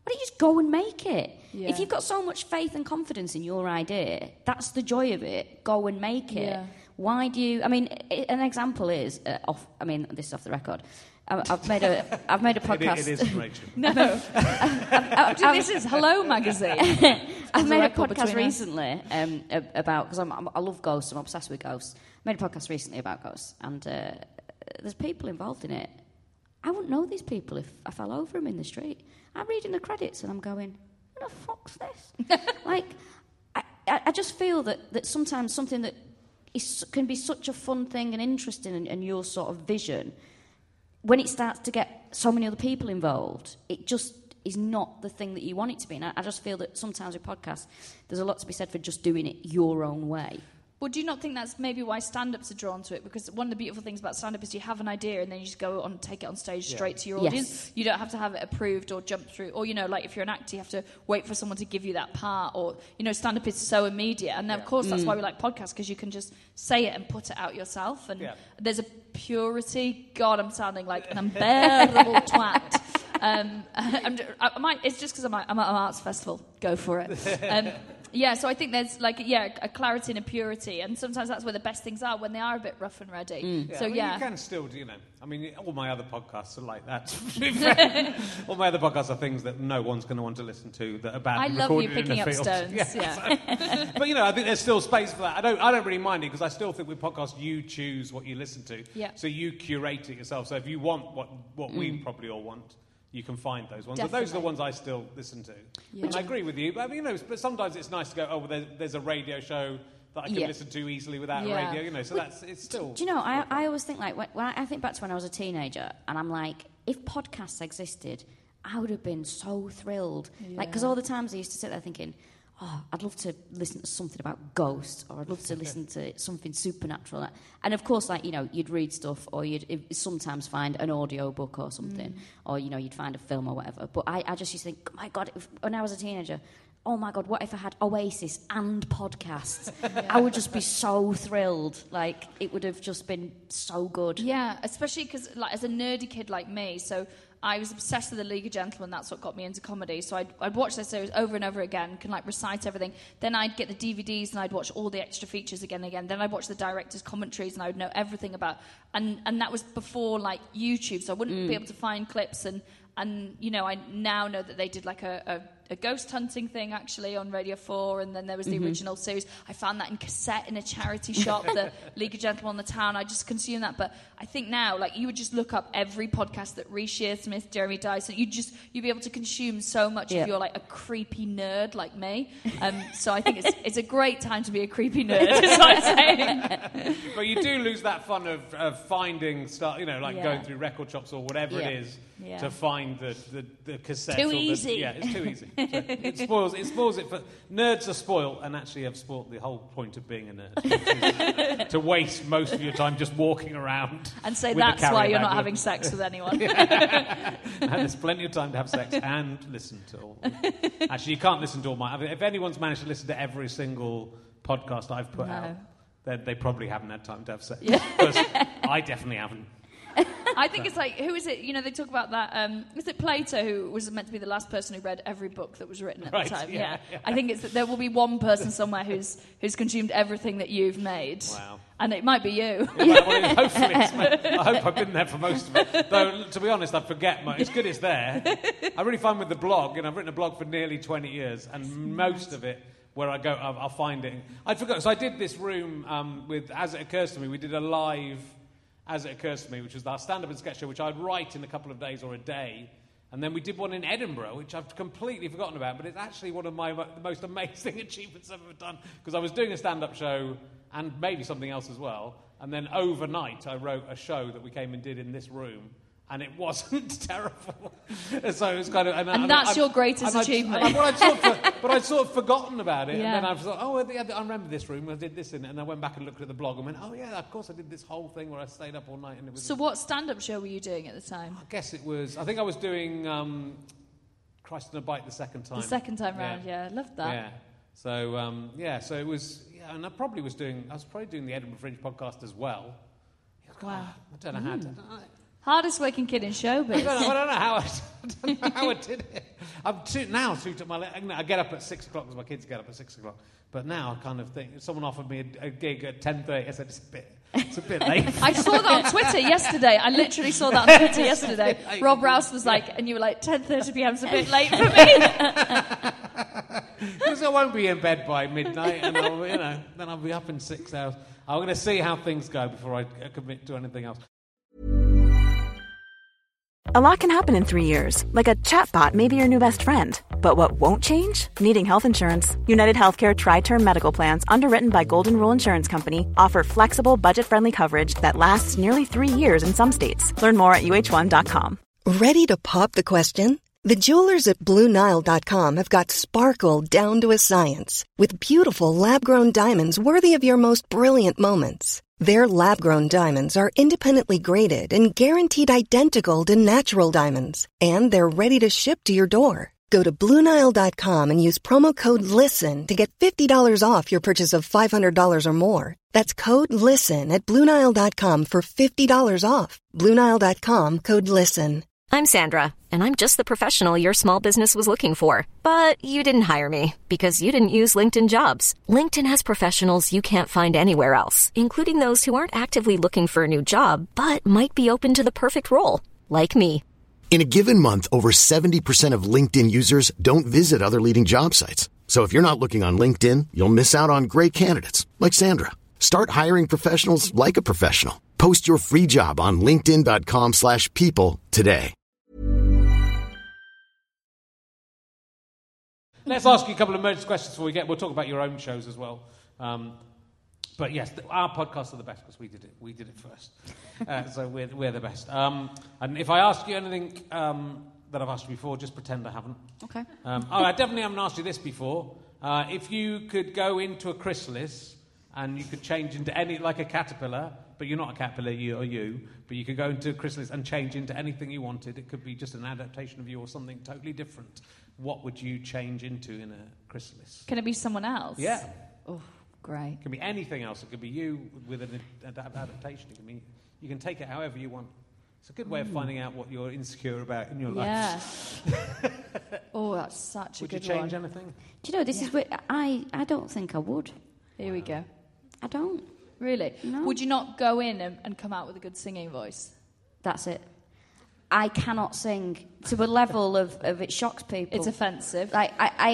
why don't you just go and make it? Yeah. If you've got so much faith and confidence in your idea, that's the joy of it. Go and make it. Yeah. Why do you... I mean, an example is... this is off the record. I've made a podcast... It is, Rachel. No. This is Hello Magazine. I've made a record podcast between us. recently about... Because I love ghosts. I'm obsessed with ghosts. I made a podcast recently about ghosts. And there's people involved in it. I wouldn't know these people if I fell over them in the street. I'm reading the credits and I'm going, what the fuck's this? Like, I just feel that sometimes something that can be such a fun thing and interesting and your sort of vision, when it starts to get so many other people involved, it just is not the thing that you want it to be. And I just feel that sometimes with podcasts, there's a lot to be said for just doing it your own way. Well, do you not think that's maybe why stand-ups are drawn to it? Because one of the beautiful things about stand-up is you have an idea and then you just go on, take it on stage straight to your audience. Yes. You don't have to have it approved or jump through. Or, like if you're an actor, you have to wait for someone to give you that part. Or, stand-up is so immediate. And then, of course, that's why we like podcasts, because you can just say it and put it out yourself. And there's a purity. God, I'm sounding like an unbearable twat. It's just because I'm at an arts festival. Go for it. Yeah, so I think there's a clarity and a purity, and sometimes that's where the best things are, when they are a bit rough and ready. Yeah, so you can still do, I mean, all my other podcasts are like that. All my other podcasts are things that no one's going to want to listen to, that are bad. I love you picking up field. stones. Yeah. But I think there's still space for that. I don't really mind it, because I still think with podcasts you choose what you listen to. Yeah. So you curate it yourself. So if you want what we probably all want, you can find those ones. Definitely. But those are the ones I still listen to. Yeah. And I agree with you. But, but sometimes it's nice to go, well, there's a radio show that I can listen to easily without a radio, so it's still... Do you know, I always think, when I think back to when I was a teenager, and I'm like, if podcasts existed, I would have been so thrilled. Because all the times I used to sit there thinking, I'd love to listen to something about ghosts, or I'd love to listen to something supernatural. And of course, you'd read stuff, or you'd sometimes find an audio book or something, or, you'd find a film or whatever. But I just used to think, oh my God, when I was a teenager, oh my God, what if I had Oasis and podcasts? I would just be so thrilled. It would have just been so good. Yeah, especially because, as a nerdy kid like me, so... I was obsessed with The League of Gentlemen. That's what got me into comedy. So I'd watch their series over and over again, can recite everything. Then I'd get the DVDs and I'd watch all the extra features again and again. Then I'd watch the director's commentaries and I would know everything about... And that was before, YouTube, so I wouldn't be able to find clips. And I now know that they did, a ghost hunting thing, actually, on Radio 4, and then there was the original series. I found that in cassette in a charity shop, the League of Gentlemen on the Town. I just consumed that. But I think now, you would just look up every podcast that Reece Shearsmith, Jeremy Dyson, you'd be able to consume so much if you're, a creepy nerd like me. So I think it's a great time to be a creepy nerd, is what I'm saying. But you do lose that fun of finding stuff, going through record shops or whatever it is to find the cassette. Too easy. It's too easy. So it spoils it for... Nerds are spoiled, and actually have spoiled the whole point of being a nerd, which is to waste most of your time just walking around and say that's why you're not having sex with anyone. And there's plenty of time to have sex and listen to all... Actually, you can't listen to all my... If anyone's managed to listen to every single podcast I've put out, then they probably haven't had time to have sex. Because I definitely haven't. I think it's who is it? They talk about that. Is it Plato who was meant to be the last person who read every book that was written at the time? Yeah. I think it's that there will be one person somewhere who's consumed everything that you've made. Wow. And it might be you. Well, hopefully I hope I've been there for most of it. Though, to be honest, I forget. It's good it's there. I really find with the blog, I've written a blog for nearly 20 years, and most of it, where I go, I'll find it. I forgot. So I did this room with As It Occurs to Me. We did a live... As It Occurs to Me, which was our stand-up and sketch show, which I'd write in a couple of days or a day. And then we did one in Edinburgh, which I've completely forgotten about, but it's actually one of the most amazing achievements I've ever done, because I was doing a stand-up show and maybe something else as well, and then overnight I wrote a show that we came and did in this room, and it wasn't terrible. So it was kind of... And that's your greatest achievement. But I'd sort of forgotten about it, and then I thought, I remember this room, I did this in it, and I went back and looked at the blog and went, of course I did this whole thing where I stayed up all night. And it was... So what stand-up show were you doing at the time? I guess it was... I think I was doing Christ in a Bite the second time. The second time round, I loved that. Yeah. So, so it was... Yeah, and I was probably doing the Edinburgh Fringe podcast as well. Wow. I don't know how to... Hardest working kid in showbiz. I don't know how I did it. I'm too to my. I get up at 6 o'clock because my kids get up at 6 o'clock. But now I kind of think if someone offered me a gig at 10:30, I said it's a bit late. I saw that on Twitter yesterday. I literally saw that on Twitter yesterday. Rob Rouse was like, and you were like, 10:30 p.m. is a bit late for me. Because I won't be in bed by midnight, and then I'll be up in 6 hours. I'm going to see how things go before I commit to anything else. A lot can happen in 3 years, like a chatbot may be your new best friend. But what won't change? Needing health insurance. United Healthcare Tri-Term Medical Plans, underwritten by Golden Rule Insurance Company, offer flexible, budget-friendly coverage that lasts nearly 3 years in some states. Learn more at UH1.com. Ready to pop the question? The jewelers at BlueNile.com have got sparkle down to a science with beautiful lab-grown diamonds worthy of your most brilliant moments. Their lab-grown diamonds are independently graded and guaranteed identical to natural diamonds, and they're ready to ship to your door. Go to BlueNile.com and use promo code LISTEN to get $50 off your purchase of $500 or more. That's code LISTEN at BlueNile.com for $50 off. BlueNile.com, code LISTEN. I'm Sandra, and I'm just the professional your small business was looking for. But you didn't hire me because you didn't use LinkedIn Jobs. LinkedIn has professionals you can't find anywhere else, including those who aren't actively looking for a new job, but might be open to the perfect role, like me. In a given month, over 70% of LinkedIn users don't visit other leading job sites. So if you're not looking on LinkedIn, you'll miss out on great candidates, like Sandra. Start hiring professionals like a professional. Post your free job on linkedin.com/people today. Let's ask you a couple of emergency questions before we'll talk about your own shows as well. But yes, our podcasts are the best because we did it first. So we're the best. And if I ask you anything that I've asked you before, just pretend I haven't. Okay. I definitely haven't asked you this before. If you could go into a chrysalis and you could change into any, like a caterpillar, but you're not a caterpillar, but you could go into a chrysalis and change into anything you wanted. It could be just an adaptation of you or something totally different. What would you change into in a chrysalis? Can it be someone else? Yeah. Oh, great. It can be anything else. It could be you with an adaptation. It can be, you can take it however you want. It's a good way of finding out what you're insecure about in your life. Yeah. Oh, that's such a good one. Would you change anything? Do you know, this is where I don't think I would. Here we go. I don't. Really? No. Would you not go in and come out with a good singing voice? That's it. I cannot sing to a level of it shocks people. It's offensive. Like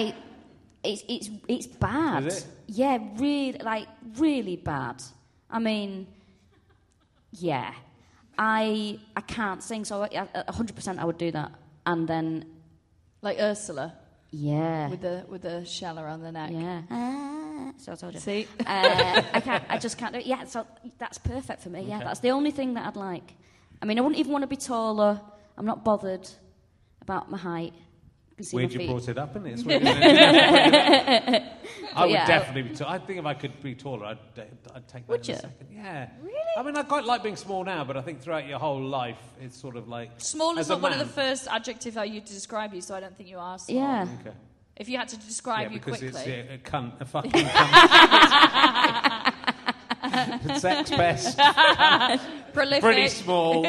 it's bad. Is it? Yeah, really bad. I mean, yeah, I can't sing, so 100% I would do that, and then like Ursula. Yeah. With the shell around the neck. Yeah. So I told you. See? I just can't do it. Yeah, so that's perfect for me. Yeah, that's the only thing that I'd like. I mean, I wouldn't even want to be taller. I'm not bothered about my height. Weird you brought it up, isn't it? It's weird, isn't it? I would definitely be taller. I think if I could be taller, I'd take that would in you? a second. Yeah. Really? I mean, I quite like being small now, but I think throughout your whole life, it's sort of like... Small is not one of the first adjectives I used to describe you, so I don't think you are small. Yeah. Okay. If you had to describe you quickly... because it's a cunt, a fucking cunt. Sex pest. Prolific. Pretty small.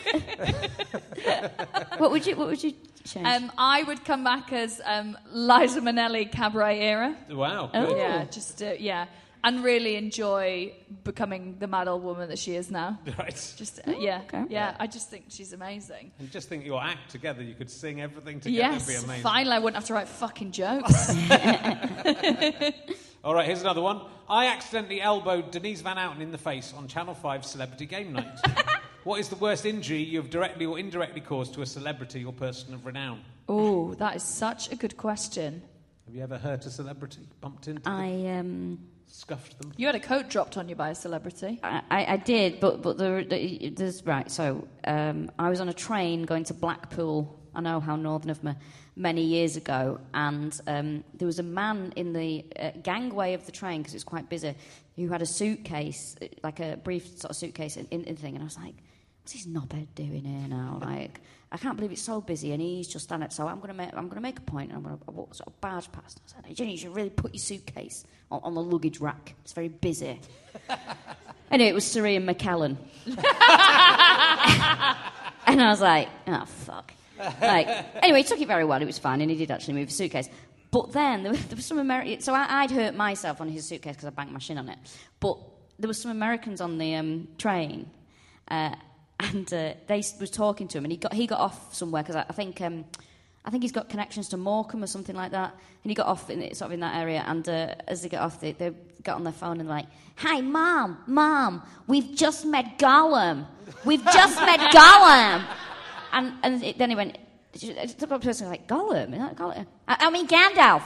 What would you change? I would come back as Liza Minnelli cabaret era. Wow. Oh. Good. Yeah, and really enjoy becoming the mad old woman that she is now. Right. Just okay. I just think she's amazing. And just think your act together, you could sing everything together. It'd be Yes, amazing. finally I wouldn't have to write fucking jokes. All right, here's another one. I accidentally elbowed Denise Van Outen in the face on Channel 5 Celebrity Game Night. What is the worst injury you have directly or indirectly caused to a celebrity or person of renown? Oh, that is such a good question. Have you ever hurt a celebrity? Bumped into them? Scuffed them? You had a coat dropped on you by a celebrity. I did, but there's right. So I was on a train going to Blackpool. I know how northern of me. Many years ago, and there was a man in the gangway of the train, because it's quite busy, who had a suitcase, like a brief sort of suitcase in thing, and I was like, what's this knobhead doing here now? Like, I can't believe it's so busy, and he's just standing. So I'm gonna make a point, and I'm gonna walk sort of barge past. I said, Jenny, you should really put your suitcase on the luggage rack. It's very busy. Anyway, it was Sir Ian McKellen, and I was like, oh fuck. Anyway, he took it very well. It was fine, and he did actually move his suitcase. But then there was some American. So I'd hurt myself on his suitcase because I banged my shin on it. But there was some Americans on the train, and they was talking to him, and he got off somewhere because I think he's got connections to Morecambe or something like that. And he got off in that area, and as they got off, they got on their phone and they're like, "Hi, Mom, we've just met Gollum. We've just met Gollum." And then he went. The person was like, "Gollum? Is that Gollum?" I mean, Gandalf.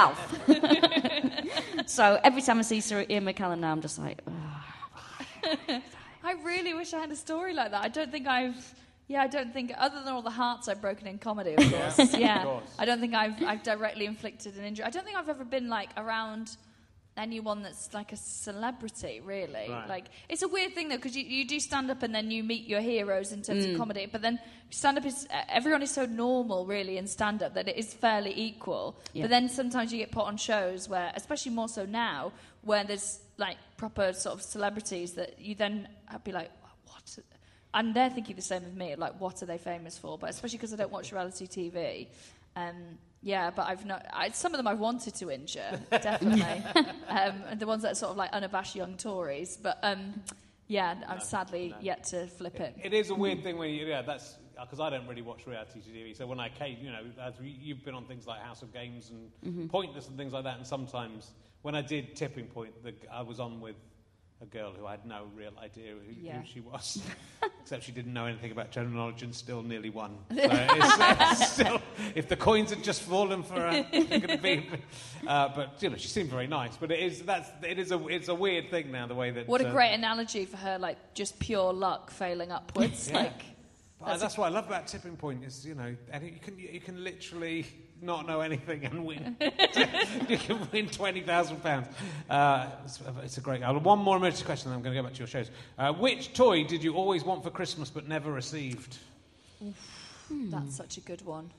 So every time I see Sir Ian McKellen now, I'm just like, oh. I really wish I had a story like that. I don't think, other than all the hearts I've broken in comedy, of course. Of course. I don't think I've directly inflicted an injury. I don't think I've ever been, like, around anyone that's like a celebrity, really. Right. Like, it's a weird thing though, because you do stand up and then you meet your heroes in terms of comedy, but then stand up is everyone is so normal really in stand up that it is fairly equal. But then sometimes you get put on shows where, especially more so now, where there's like proper sort of celebrities that you then be like, what? And they're thinking the same of me, like, what are they famous for? But especially because I don't watch reality TV. Yeah, but some of them I've wanted to injure, definitely. And the ones that are sort of like unabashed young Tories. But I'm sadly yet to flip it. It is a weird thing when that's because I don't really watch reality TV. So when I came, as you've been on things like House of Games and Pointless and things like that, and sometimes when I did Tipping Point, I was on with a girl who I had no real idea who she was, except she didn't know anything about general knowledge and still nearly won. So it's still, if the coins had just fallen for her, it could have been. But she seemed very nice. But it's a weird thing now, the way that. What a great analogy for her, like just pure luck failing upwards. Yeah. That's what I love about Tipping Point is and you can literally not know anything and win. You can win £20,000. It's a great. One more emergency question, then I'm going to go back to your shows. Which toy did you always want for Christmas but never received? That's such a good one.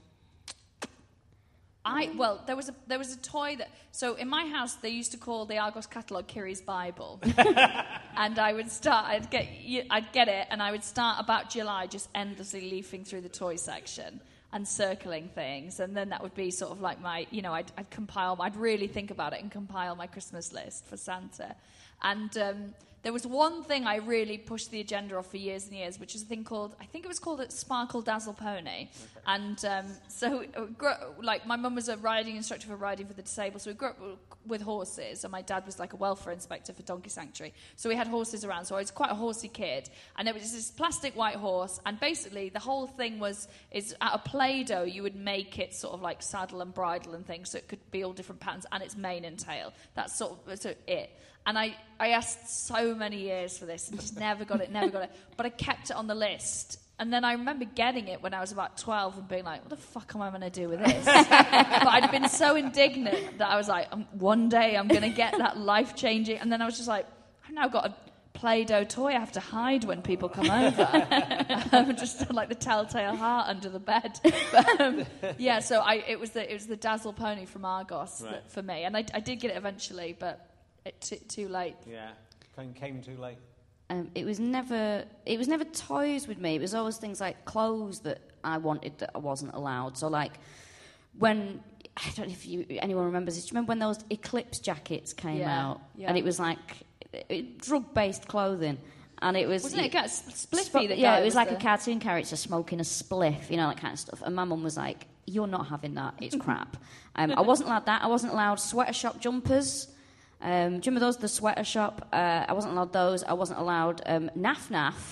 There was a toy that. So in my house they used to call the Argos catalogue Kiri's Bible, and I'd get it, and I would start about July just endlessly leafing through the toy section and circling things, and then that would be sort of like my, I'd really think about it and compile my Christmas list for Santa. And there was one thing I really pushed the agenda of for years and years, which is a thing called, I think it was called a Sparkle Dazzle Pony. Okay. And so my mum was a riding instructor for riding for the disabled, so we grew up with horses, and my dad was like a welfare inspector for Donkey Sanctuary. So we had horses around, so I was quite a horsey kid. And there was this plastic white horse, and basically the whole thing is out of Play-Doh, you would make it sort of like saddle and bridle and things, so it could be all different patterns, and its mane and tail. That's it. And I asked so many years for this and just never got it. But I kept it on the list. And then I remember getting it when I was about 12 and being like, what the fuck am I going to do with this? But I'd been so indignant that I was like, one day I'm going to get that life-changing. And then I was just like, I've now got a Play-Doh toy I have to hide when people come over. Just like the telltale heart under the bed. But, so it was the Dazzle Pony from Argos for me. And I did get it eventually, but... Too late. Yeah, came too late. It was never toys with me. It was always things like clothes that I wanted that I wasn't allowed. So like when, I don't know if anyone remembers this. Do you remember when those Eclipse jackets came out? Yeah. And it was like drug-based clothing. And it was... Wasn't it a spliffy? It was like a cartoon character smoking a spliff, that kind of stuff. And my mum was like, you're not having that. It's crap. I wasn't allowed that. I wasn't allowed sweater shop jumpers. Do you remember those? The sweater shop. I wasn't allowed those. I wasn't allowed naff.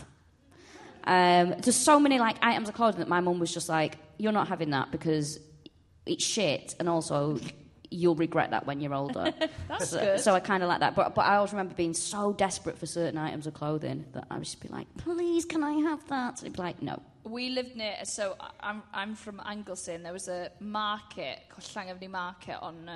Just so many like items of clothing that my mum was just like, "You're not having that because it's shit, and also you'll regret that when you're older." That's good. So I kind of like that. But I always remember being so desperate for certain items of clothing that I would just be like, "Please, can I have that?" So I'd be like, "No." We lived near. So I'm from Anglesey, and there was a market called Llangefni Market on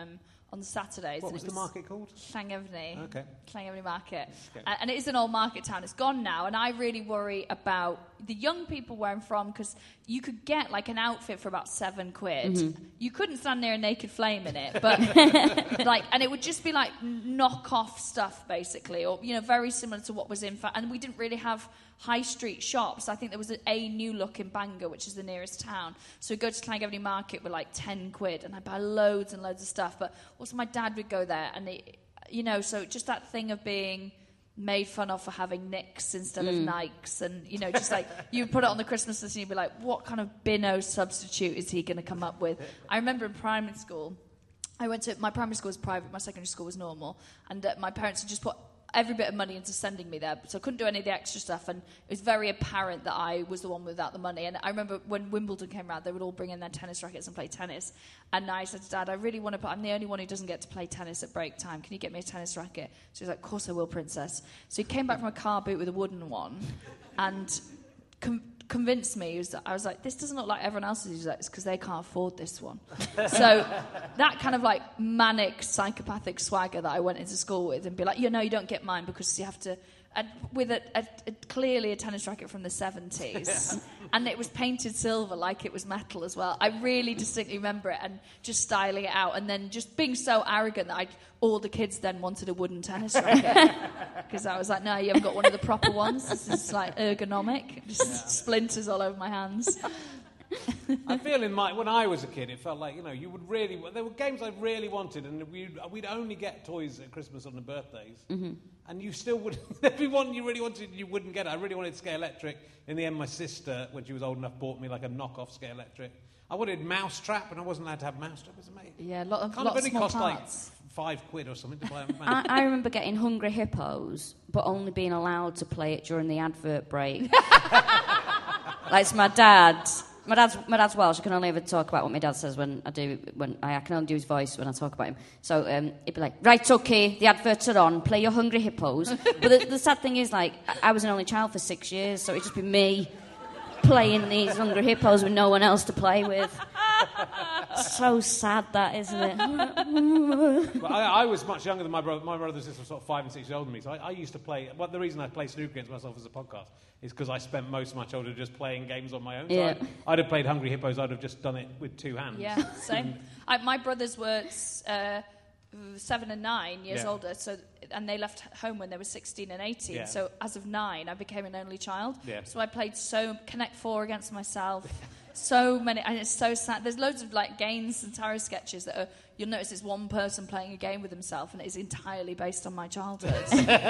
on Saturdays. What was the market called? Llangefni. Okay. Llangefni Market. Okay. And it is an old market town. It's gone now, and I really worry about the young people where I'm from, because you could get like an outfit for about £7. Mm-hmm. You couldn't stand near a naked flame in it, but and it would just be like knock-off stuff, basically, or very similar to what was in. And we didn't really have high street shops. I think there was a New Look in Bangor, which is the nearest town. So we'd go to Llangefni Market with like £10, and I'd buy loads and loads of stuff. But also my dad would go there, and so just that thing of being made fun of for having Nicks instead of Nikes, and just like you put it on the Christmas list and you'd be like, what kind of binno substitute is he going to come up with? I remember in primary school, my primary school was private, my secondary school was normal, and my parents had just put every bit of money into sending me there, so I couldn't do any of the extra stuff, and it was very apparent that I was the one without the money. And I remember when Wimbledon came around, they would all bring in their tennis rackets and play tennis, and I said to Dad, I really want to, I'm the only one who doesn't get to play tennis at break time, can you get me a tennis racket? So he was like, of course I will, princess. So he came back from a car boot with a wooden one, and convinced me. I was like, this doesn't look like everyone else's. He's like, it's because they can't afford this one. So that kind of like manic, psychopathic swagger that I went into school with, and be like, you don't get mine because you have to, with clearly a tennis racket from the 70s, and it was painted silver like it was metal as well. I really distinctly remember it, and just styling it out, and then just being so arrogant that all the kids then wanted a wooden tennis racket, because I was like, no, you haven't got one of the proper ones. This is like ergonomic, just splinters all over my hands. I feel when I was a kid, it felt like, you would really, there were games I really wanted, and we'd only get toys at Christmas on the birthdays, and you still would, every one you really wanted, you wouldn't get it. I really wanted Scalextric. In the end, my sister, when she was old enough, bought me like a knockoff Scalextric. I wanted Mousetrap, and I wasn't allowed to have Mousetrap. It was amazing. Yeah, lots of small cost parts. like £5 or something to play on I remember getting Hungry Hippos, but only being allowed to play it during the advert break. Like, it's my dad's Welsh. I can only ever talk about what my dad says I can only do his voice when I talk about him. So he'd be like, right, okay, the adverts are on, play your Hungry Hippos. But the sad thing is, like, I was an only child for 6 years, so it'd just be me playing these Hungry Hippos with no one else to play with. So sad, that, isn't it? Well, I was much younger than my brother. My brother and sister were sort of 5 and 6 years older than me, so I used to play. Well, the reason I play snooker against myself as a podcast is because I spent most of my childhood just playing games on my own. Yeah. So I'd have played Hungry Hippos, I'd have just done it with 2 hands. Yeah, same. My brothers were 7 and 9 years older, and they left home when they were 16 and 18. Yeah. So as of 9, I became an only child. Yeah. So I played Connect 4 against myself. So many, and it's so sad. There's loads of like Gaines and Tarot sketches that you'll notice it's one person playing a game with himself, and it is entirely based on my childhood.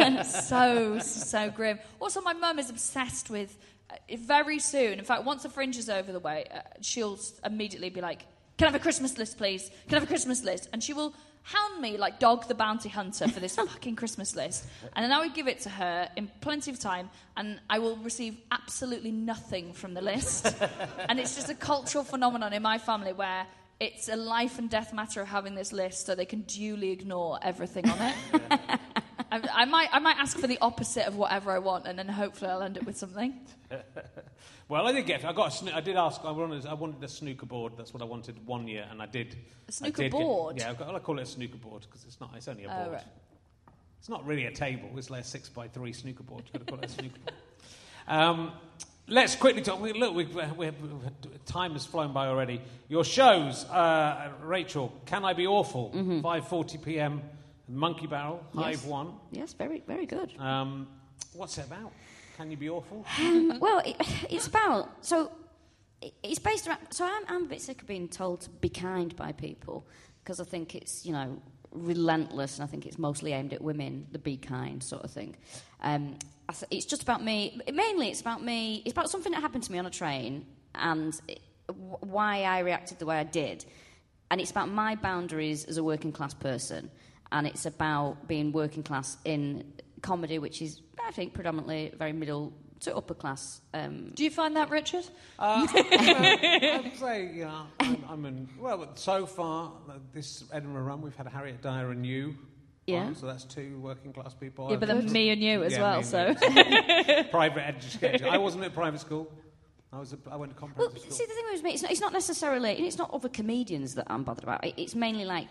so grim. Also, my mum is obsessed with very soon. In fact, once the Fringe is over the way, she'll immediately be like, "Can I have a Christmas list, please? Can I have a Christmas list?" And she will hound me like Dog the Bounty Hunter for this fucking Christmas list. And then I would give it to her in plenty of time, and I will receive absolutely nothing from the list. And it's just a cultural phenomenon in my family where it's a life and death matter of having this list so they can duly ignore everything on it. I might ask for the opposite of whatever I want, and then hopefully I'll end up with something. Well, I did ask. I wanted a snooker board. That's what I wanted 1 year, and I did. A snooker board? I call it a snooker board because it's not. It's only a board. Right. It's not really a table. It's like a 6x3 snooker board. You've got to call it a snooker board. Let's quickly talk. Time has flown by already. Your shows, Rachel. Can I Be Awful? 5:40 p.m. Monkey Barrel. Hive 1. Yes, very, very good. What's it about? Can you be awful? Well, it's about... So, it's based around... So, I'm a bit sick of being told to be kind by people, because I think it's, relentless, and I think it's mostly aimed at women, the be kind sort of thing. It's just about me. Mainly, it's about me. It's about something that happened to me on a train, and why I reacted the way I did. And it's about my boundaries as a working class person, and it's about being working class in comedy, which is, I think, predominantly very middle to upper class. Do you find that, Richard? I'd say, so far, this Edinburgh run, we've had Harriet Dyer and you. Yeah. So that's 2 working class people. Yeah, but then me and you as well, so. Private education. I wasn't at private school. I went to comprehensive school. See, the thing with me, it's not necessarily, it's not other comedians that I'm bothered about. It's mainly like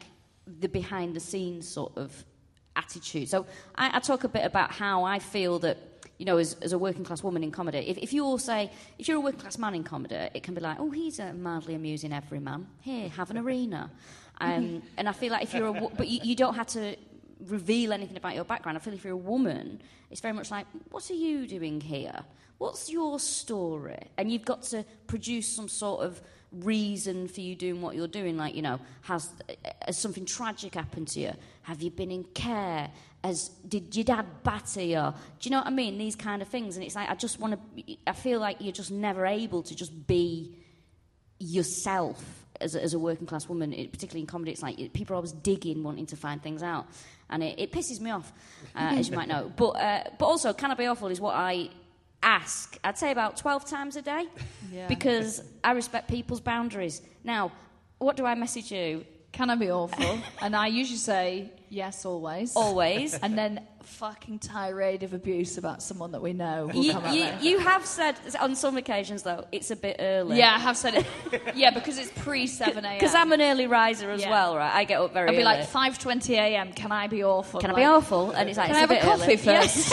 the behind-the-scenes sort of attitude. So I talk a bit about how I feel that, you know, as a working-class woman in comedy, if you're a working-class man in comedy, it can be like, oh, he's a mildly amusing everyman. Here, have an arena. And I feel like if you're but you don't have to reveal anything about your background. I feel if you're a woman, it's very much like, what are you doing here? What's your story? And you've got to produce some sort of reason for you doing what you're doing. Like, you know, has something tragic happened to you? Have you been in care? Did your dad batter you? Do you know what I mean? These kind of things. And it's like, I feel like you're just never able to just be yourself as a working class woman, particularly in comedy. It's like people are always digging, wanting to find things out. And it pisses me off, as you might know. But also, Can I Be Awful is what I ask, I'd say about 12 times a day, because I respect people's boundaries. Now, what do I message you? Can I be awful? And I usually say, yes, always. Always. And then fucking tirade of abuse about someone that we know will come out there. You have said, on some occasions, though, it's a bit early. Yeah, I have said it. Yeah, because it's pre-7 a.m. Because I'm an early riser as well, right? I get up very early. I'll be like, 5:20 a.m, can I be awful? Can I be awful? And it's like, can it's I have a coffee first?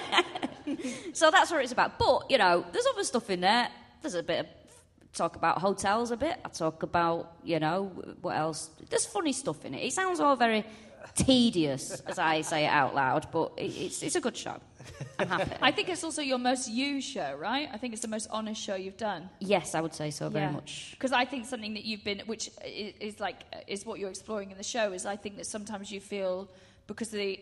So that's what it's about. But, you know, there's other stuff in there. There's a bit of talk about hotels a bit. I talk about, you know, what else? There's funny stuff in it. It sounds all very tedious as I say it out loud, but it's a good show. I'm happy. I think it's also your most you show, right? I think it's the most honest show you've done. Yes, I would say so, very much. Because I think something that you've been, which is what you're exploring in the show, is I think that sometimes you feel, because of the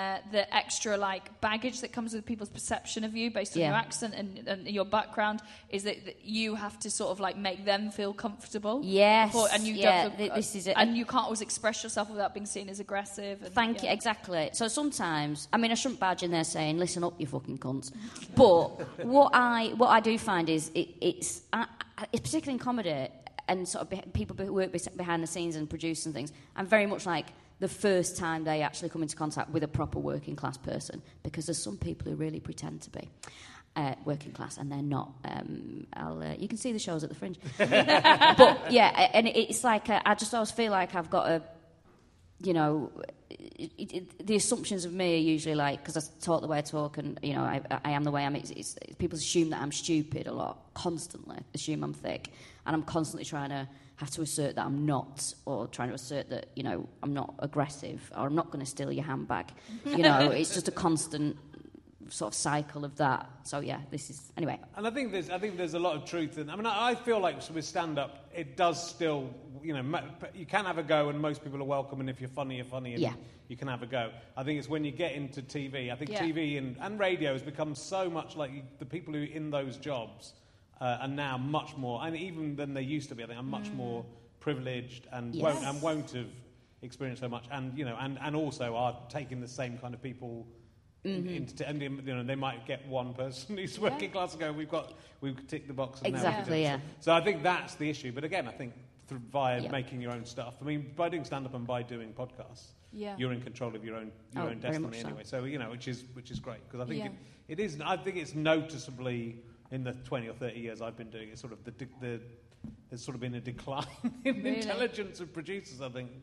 extra like baggage that comes with people's perception of you based on your accent and your background, is that you have to sort of like make them feel comfortable. Yes, this is it. And you can't always express yourself without being seen as aggressive. And, Thank you, exactly. So sometimes, I mean, I shouldn't barge in there saying, listen up, you fucking cunts. But what I do find is, it's particularly in comedy and sort of people who work behind the scenes and produce and things, I'm very much like, the first time they actually come into contact with a proper working class person, because there's some people who really pretend to be working class and they're not. You can see the shows at the Fringe. But yeah, and it's like I just always feel like I've got a, you know, the assumptions of me are usually like, because I talk the way I talk and, you know, I am the way I am. It's people assume that I'm stupid a lot, constantly assume I'm thick, and I'm constantly trying to have to assert that I'm not, or trying to assert that, you know, I'm not aggressive, or I'm not going to steal your handbag. You know, it's just a constant sort of cycle of that. So yeah, this is anyway. And I think there's a lot of truth in. I mean, I feel like with stand-up, it does still, you know, you can have a go, and most people are welcome. And if you're funny, and you can have a go. I think it's when you get into TV. I think TV and radio has become so much like the people who are in those jobs. Are now much more, and even than they used to be. I think I'm much more privileged and won't have experienced so much, and you know, and also are taking the same kind of people into, and you know, they might get one person who's working class and go, we've ticked the box. And exactly, now So I think that's the issue. But again, I think via making your own stuff. I mean, by doing stand up and by doing podcasts, you're in control of your own destiny anyway. So you know, which is great, because I think it is. I think it's noticeably. In the 20 or 30 years I've been doing it, sort of there's sort of been a decline in the intelligence of producers, I think.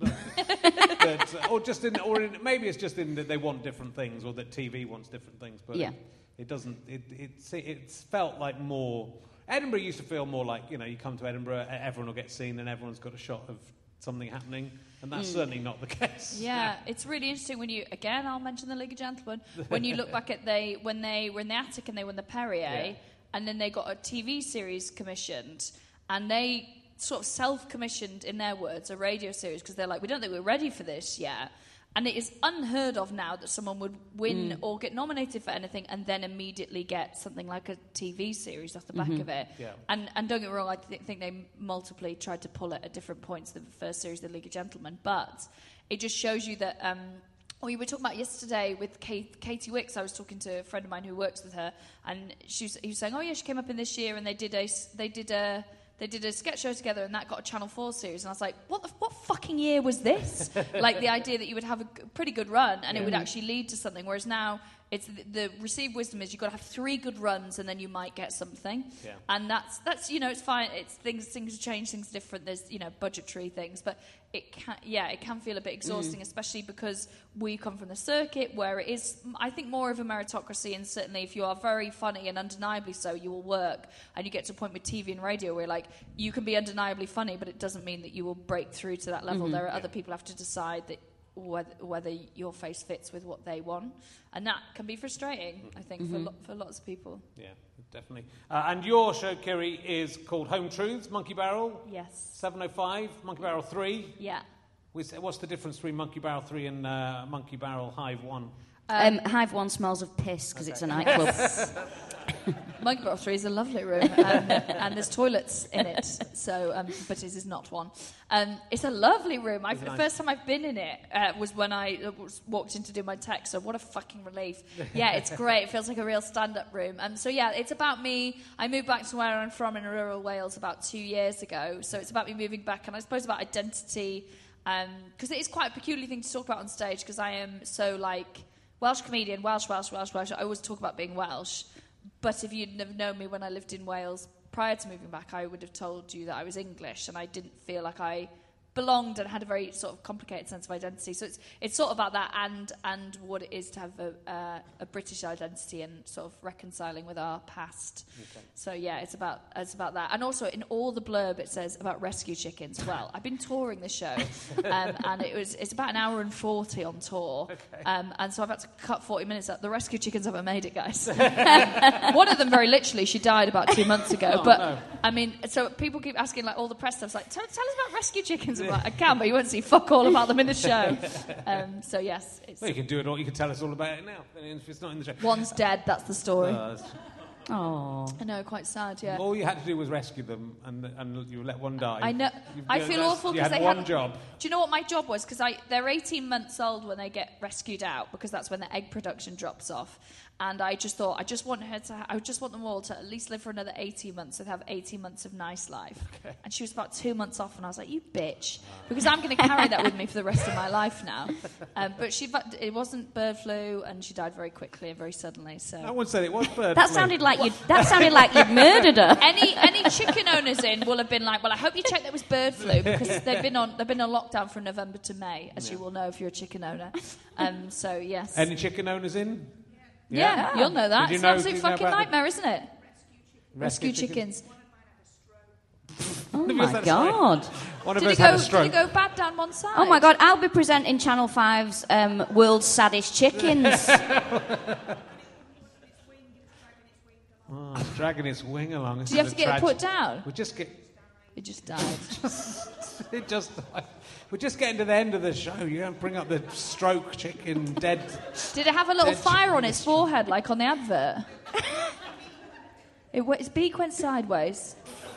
Maybe it's just in that they want different things, or that TV wants different things. But it doesn't. It's felt like more. Edinburgh used to feel more like, you know, you come to Edinburgh, everyone will get seen, and everyone's got a shot of something happening, and that's certainly not the case. Yeah, it's really interesting when you, again, I'll mention the League of Gentlemen, when you look back at when they were in the Attic and they won the Perrier. And then they got a TV series commissioned, and they sort of self-commissioned, in their words, a radio series, because they're like, we don't think we're ready for this yet. And it is unheard of now that someone would win or get nominated for anything and then immediately get something like a TV series off the back of it. Yeah. And don't get me wrong, I think they multiply tried to pull it at different points, the first series, The League of Gentlemen, but it just shows you that... we were talking about yesterday with Katie Wicks. I was talking to a friend of mine who works with her, and he was saying, "Oh yeah, she came up in this year, and they did a sketch show together, and that got a Channel 4 series." And I was like, "What fucking year was this?" Like the idea that you would have a pretty good run, and it would actually lead to something. Whereas now, it's the received wisdom is you've got to have 3 good runs and then you might get something. Yeah. And that's it's fine. It's things change, things are different. There's budgetary things, but it can feel a bit exhausting, especially because we come from the circuit where it is, I think, more of a meritocracy, and certainly if you are very funny and undeniably so, you will work, and you get to a point with TV and radio where like you can be undeniably funny, but it doesn't mean that you will break through to that level. There are other people who have to decide that whether your face fits with what they want, and that can be frustrating, I think, for lots of people. Yeah, definitely. And your show, Kiri, is called Home Truths, Monkey Barrel. Yes. 7:05, Monkey Barrel 3. Yeah. What's the difference between Monkey Barrel 3 and Monkey Barrel Hive 1? Hive 1 smells of piss because it's a nightclub. Monkey Barrel 3 is a lovely room, and there's toilets in it, so but it is not one. It's a lovely room. The first time I've been in it was when I walked in to do my tech, so what a fucking relief. Yeah, it's great. It feels like a real stand-up room. So yeah, it's about me. I moved back to where I'm from in rural Wales about 2 years ago, so it's about me moving back, and I suppose about identity, because it is quite a peculiar thing to talk about on stage, because I am so like Welsh comedian, Welsh. I always talk about being Welsh. But if you'd have known me when I lived in Wales prior to moving back, I would have told you that I was English, and I didn't feel like I belonged and had a very sort of complicated sense of identity. So it's sort of about that and what it is to have a British identity and sort of reconciling with our past. Okay. So yeah, it's about that. And also in all the blurb it says about rescue chickens. Well, I've been touring the show, and it's about 1 hour and 40 on tour. Okay. And so I've had to cut 40 minutes out. The rescue chickens haven't made it, guys. One of them, very literally, she died about 2 months ago. I mean, so people keep asking, like, all the press stuff's like, tell us about rescue chickens. I'm like, I can, but you won't see fuck all about them in the show. So yes, well, you can do it all. You can tell us all about it now if it's not in the show. One's dead. That's the story. Oh, I know, quite sad. Yeah. All you had to do was rescue them, and you let one die. I know. I feel awful because they had one job. Do you know what my job was? Because they're 18 months old when they get rescued out, because that's when the egg production drops off. And I just thought, I just want them all to at least live for another 18 months, so they have 18 months of nice life. Okay. And she was about 2 months off, and I was like, you bitch. Because I'm going to carry that with me for the rest of my life now. But it wasn't bird flu, and she died very quickly and very suddenly. So I would say it was bird flu. Sounded like you'd murdered her. Any chicken owners in will have been like, well, I hope you checked that was bird flu, because they've been on lockdown from November to May, as you will know if you're a chicken owner. So yes. Any chicken owners in? Yeah, you'll know that. It's an absolute fucking nightmare, isn't it? Rescue chickens. Oh my God. One of us had a stroke. Did it go bad down one side? Oh my God, I'll be presenting Channel 5's World's Saddest Chickens. It's dragging its wing along. Do you have to get it put down? It just died. It just died. We're just getting to the end of the show. You don't bring up the stroke chicken dead. Did it have a little fire on its forehead, like on the advert? Its beak went sideways.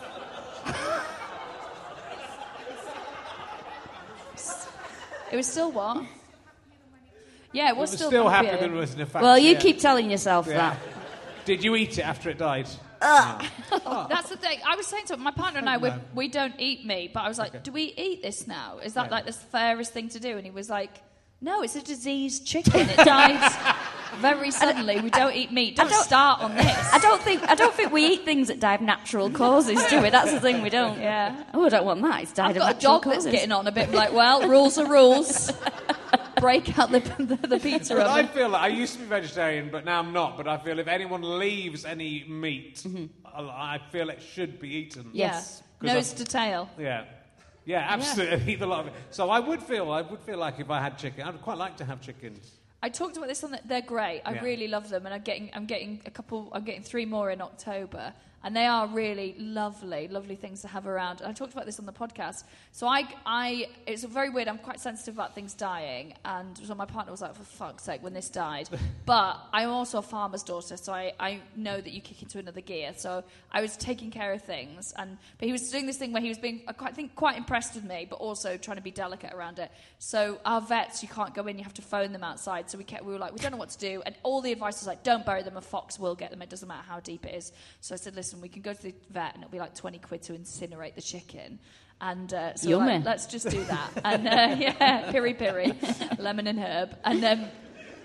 It was still what? Yeah, it was still happy than it was in a factory. Well, you keep telling yourself that. Did you eat it after it died? That's the thing. I was saying to my partner and I, we don't eat meat, but I was like, do we eat this now? Is that like the fairest thing to do? And he was like, no, it's a diseased chicken. It died very suddenly. We don't eat meat. Don't start on this. I don't think we eat things that die of natural causes, do we? That's the thing we don't. Yeah. Oh, I don't want that. It's died of natural causes. I've got a dog that's getting on a bit like, well, rules are rules. Break out the pizza oven. I feel like I used to be vegetarian, but now I'm not. But I feel if anyone leaves any meat, I feel it should be eaten. Yes, nose to tail. Yeah, absolutely. I eat a lot of it. So I would feel like if I had chicken, I'd quite like to have chickens. I talked about this on they're great. I really love them, and I'm getting 3 more in October. And they are really lovely things to have around. And I talked about this on the podcast. So it's very weird. I'm quite sensitive about things dying. And so my partner was like, for fuck's sake, when this died. But I'm also a farmer's daughter, so I know that you kick into another gear. So I was taking care of things. But he was doing this thing where he was being, I think, quite impressed with me, but also trying to be delicate around it. So our vets, you can't go in, you have to phone them outside. So we were like, we don't know what to do. And all the advice was like, don't bury them, a fox will get them. It doesn't matter how deep it is. So I said, listen, we can go to the vet and it'll be like 20 quid to incinerate the chicken. And so let's just do that. And piri, lemon and herb. And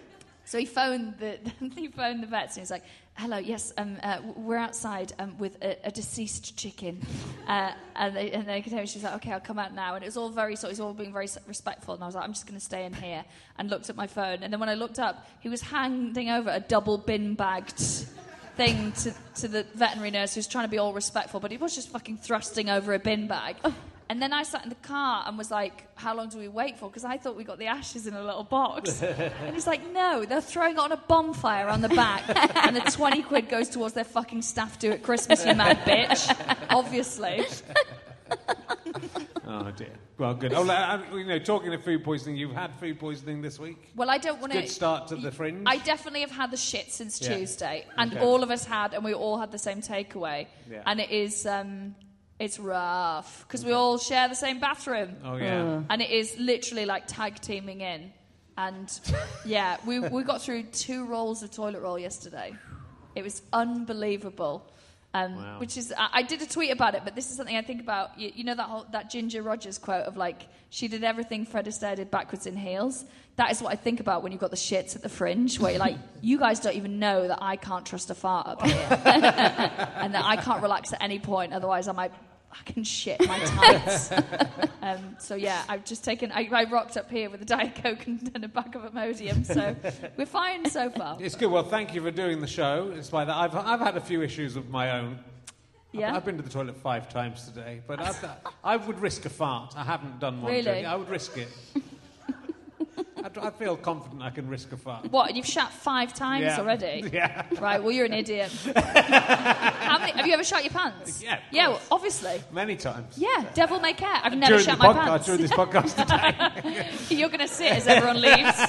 So he phoned the vets and he's like, "Hello, yes, we're outside with a deceased chicken," and they could tell me. She's like, "Okay, I'll come out now." And it was all he's all being very respectful. And I was like, "I'm just going to stay in here," and looked at my phone. And then when I looked up, he was handing over a double bin bagged thing to the veterinary nurse who's trying to be all respectful, but he was just fucking thrusting over a bin bag. And then I sat in the car and was like, how long do we wait for? Because I thought we got the ashes in a little box. And he's like, no, they're throwing it on a bonfire on the back. And the 20 quid goes towards their fucking staff do at Christmas, you mad bitch. Obviously. Oh, dear. Well, good. Talking of food poisoning, you've had food poisoning this week? Well, I don't want to... Good start to the Fringe. I definitely have had the shit since Tuesday. And Okay. all of us had, and we all had the same takeaway. Yeah. And it is... it's rough because we all share the same bathroom. Oh, yeah. And it is literally like tag teaming in. And yeah, we got through 2 rolls of toilet roll yesterday. It was unbelievable. Wow. Which is, I did a tweet about it, but this is something I think about. You know that Ginger Rogers quote of like, she did everything Fred Astaire did backwards in heels. That is what I think about when you've got the shits at the Fringe, where you're like, you guys don't even know that I can't trust a fart up here. And that I can't relax at any point, otherwise I might fucking shit my tights. So yeah, I've just taken, I rocked up here with a Diet Coke and a bag of Imodium, so we're fine so far. It's good. Well, thank you for doing the show. Despite that, I've had a few issues of my own. Yeah? I've been to the toilet 5 times today, but I would risk a fart. I haven't done one. Really? I would risk it. I feel confident I can risk a fart. What, you've shat 5 times already? Yeah. Right, well, you're an idiot. Have you ever shot your pants? Yeah. Yeah, well, obviously. Many times. Yeah, devil may care. I've never shat my pants. During this podcast today. You're going to sit as everyone leaves.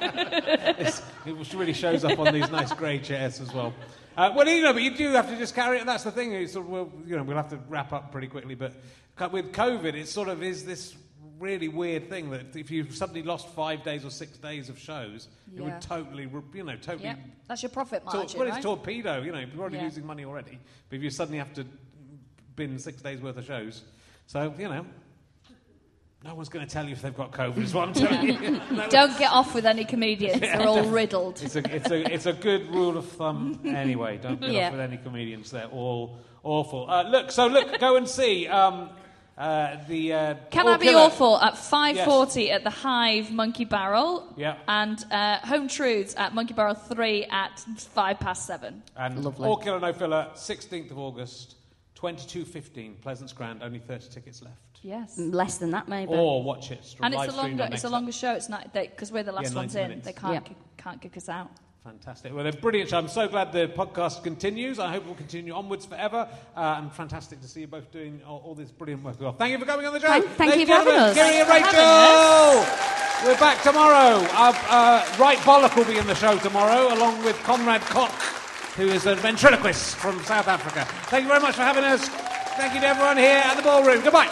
It really shows up on these nice grey chairs as well. But you do have to just carry it. That's the thing. It's sort of, we'll have to wrap up pretty quickly. But with COVID, it sort of is this really weird thing that if you suddenly lost 5 days or 6 days of shows, it would totally. Yeah, that's your profit margin, Well, right? it's torpedo. You're already losing money already. But if you suddenly have to bin 6 days worth of shows, so no one's going to tell you if they've got COVID. Is what I'm telling you. Don't get off with any comedians. They're all riddled. It's a good rule of thumb anyway. Don't get off with any comedians. They're all awful. Look, go and see Can I Be Awful at 5:40 at the Hive Monkey Barrel. Yeah. And Home Truths at Monkey Barrel 3 at 7:05. And Lovely. All Killer No Filler, 16th of August, 22:15, Pleasance Grand, only 30 tickets left. Yes. Less than that, maybe. Or watch it. And it's a longer show. It's not because we're the last 90 ones in. minutes. They can't kick us out. Fantastic. Well, they're brilliant show. I'm so glad the podcast continues. I hope it will continue onwards forever. And fantastic to see you both doing all this brilliant work. Well, thank you for coming on the show. Thank you for having us. Gary and Rachel. We're back tomorrow. Right Bollock will be in the show tomorrow, along with Conrad Koch, who is a ventriloquist from South Africa. Thank you very much for having us. Thank you to everyone here at the Ballroom. Goodbye.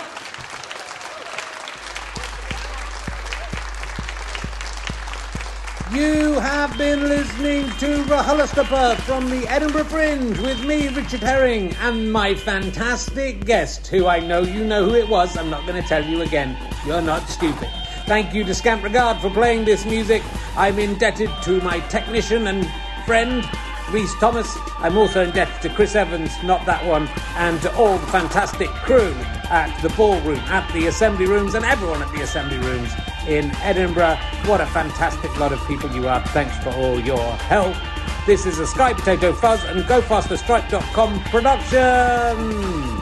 You have been listening to RHLSTP from the Edinburgh Fringe with me, Richard Herring, and my fantastic guest, who I know you know who it was. I'm not going to tell you again. You're not stupid. Thank you to Scamp Regard for playing this music. I'm indebted to my technician and friend, Rhys Thomas. I'm also indebted to Chris Evans, not that one, and to all the fantastic crew at the Ballroom, at the Assembly Rooms, and everyone at the Assembly Rooms in Edinburgh. What a fantastic lot of people you are. Thanks for all your help. This is a Sky Potato Fuzz and GoFasterStripe.com production.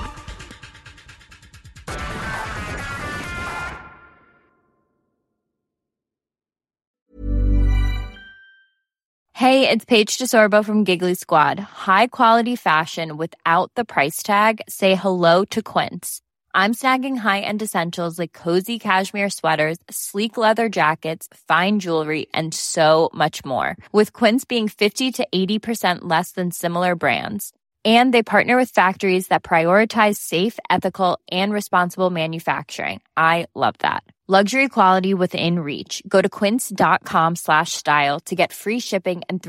Hey, it's Paige DeSorbo from Giggly Squad. High quality fashion without the price tag. Say hello to Quince. I'm snagging high-end essentials like cozy cashmere sweaters, sleek leather jackets, fine jewelry, and so much more. With Quince being 50 to 80% less than similar brands. And they partner with factories that prioritize safe, ethical, and responsible manufacturing. I love that. Luxury quality within reach. Go to quince.com/style to get free shipping and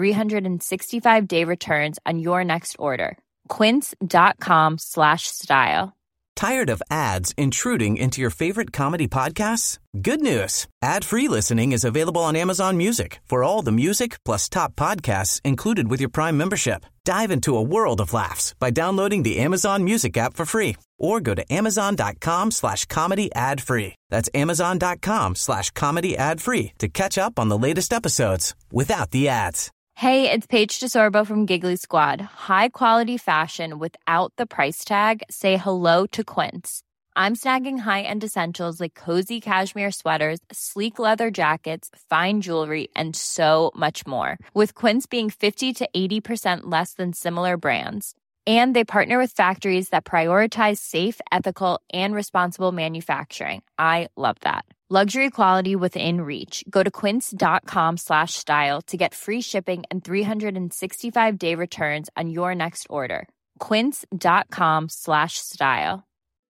365-day returns on your next order. Quince.com/style. Tired of ads intruding into your favorite comedy podcasts? Good news. Ad-free listening is available on Amazon Music for all the music plus top podcasts included with your Prime membership. Dive into a world of laughs by downloading the Amazon Music app for free or go to amazon.com/comedy ad-free. That's amazon.com/comedy ad-free to catch up on the latest episodes without the ads. Hey, it's Paige DeSorbo from Giggly Squad. High quality fashion without the price tag. Say hello to Quince. I'm snagging high-end essentials like cozy cashmere sweaters, sleek leather jackets, fine jewelry, and so much more. With Quince being 50 to 80% less than similar brands. And they partner with factories that prioritize safe, ethical, and responsible manufacturing. I love that. Luxury quality within reach. Go to quince.com/style to get free shipping and 365-day returns on your next order. Quince.com/style.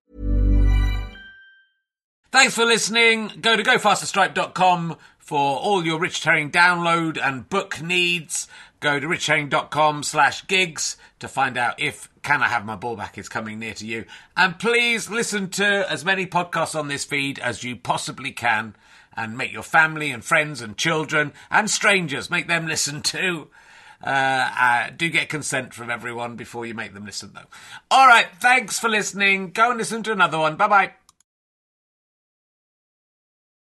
Thanks for listening. Go to gofasterstripe.com for all your Rich Herring download and book needs. Go to richherring.com/gigs to find out if Can I Have My Ball Back is coming near to you. And please listen to as many podcasts on this feed as you possibly can and make your family and friends and children and strangers, make them listen too. Do get consent from everyone before you make them listen, though. All right, thanks for listening. Go and listen to another one. Bye-bye.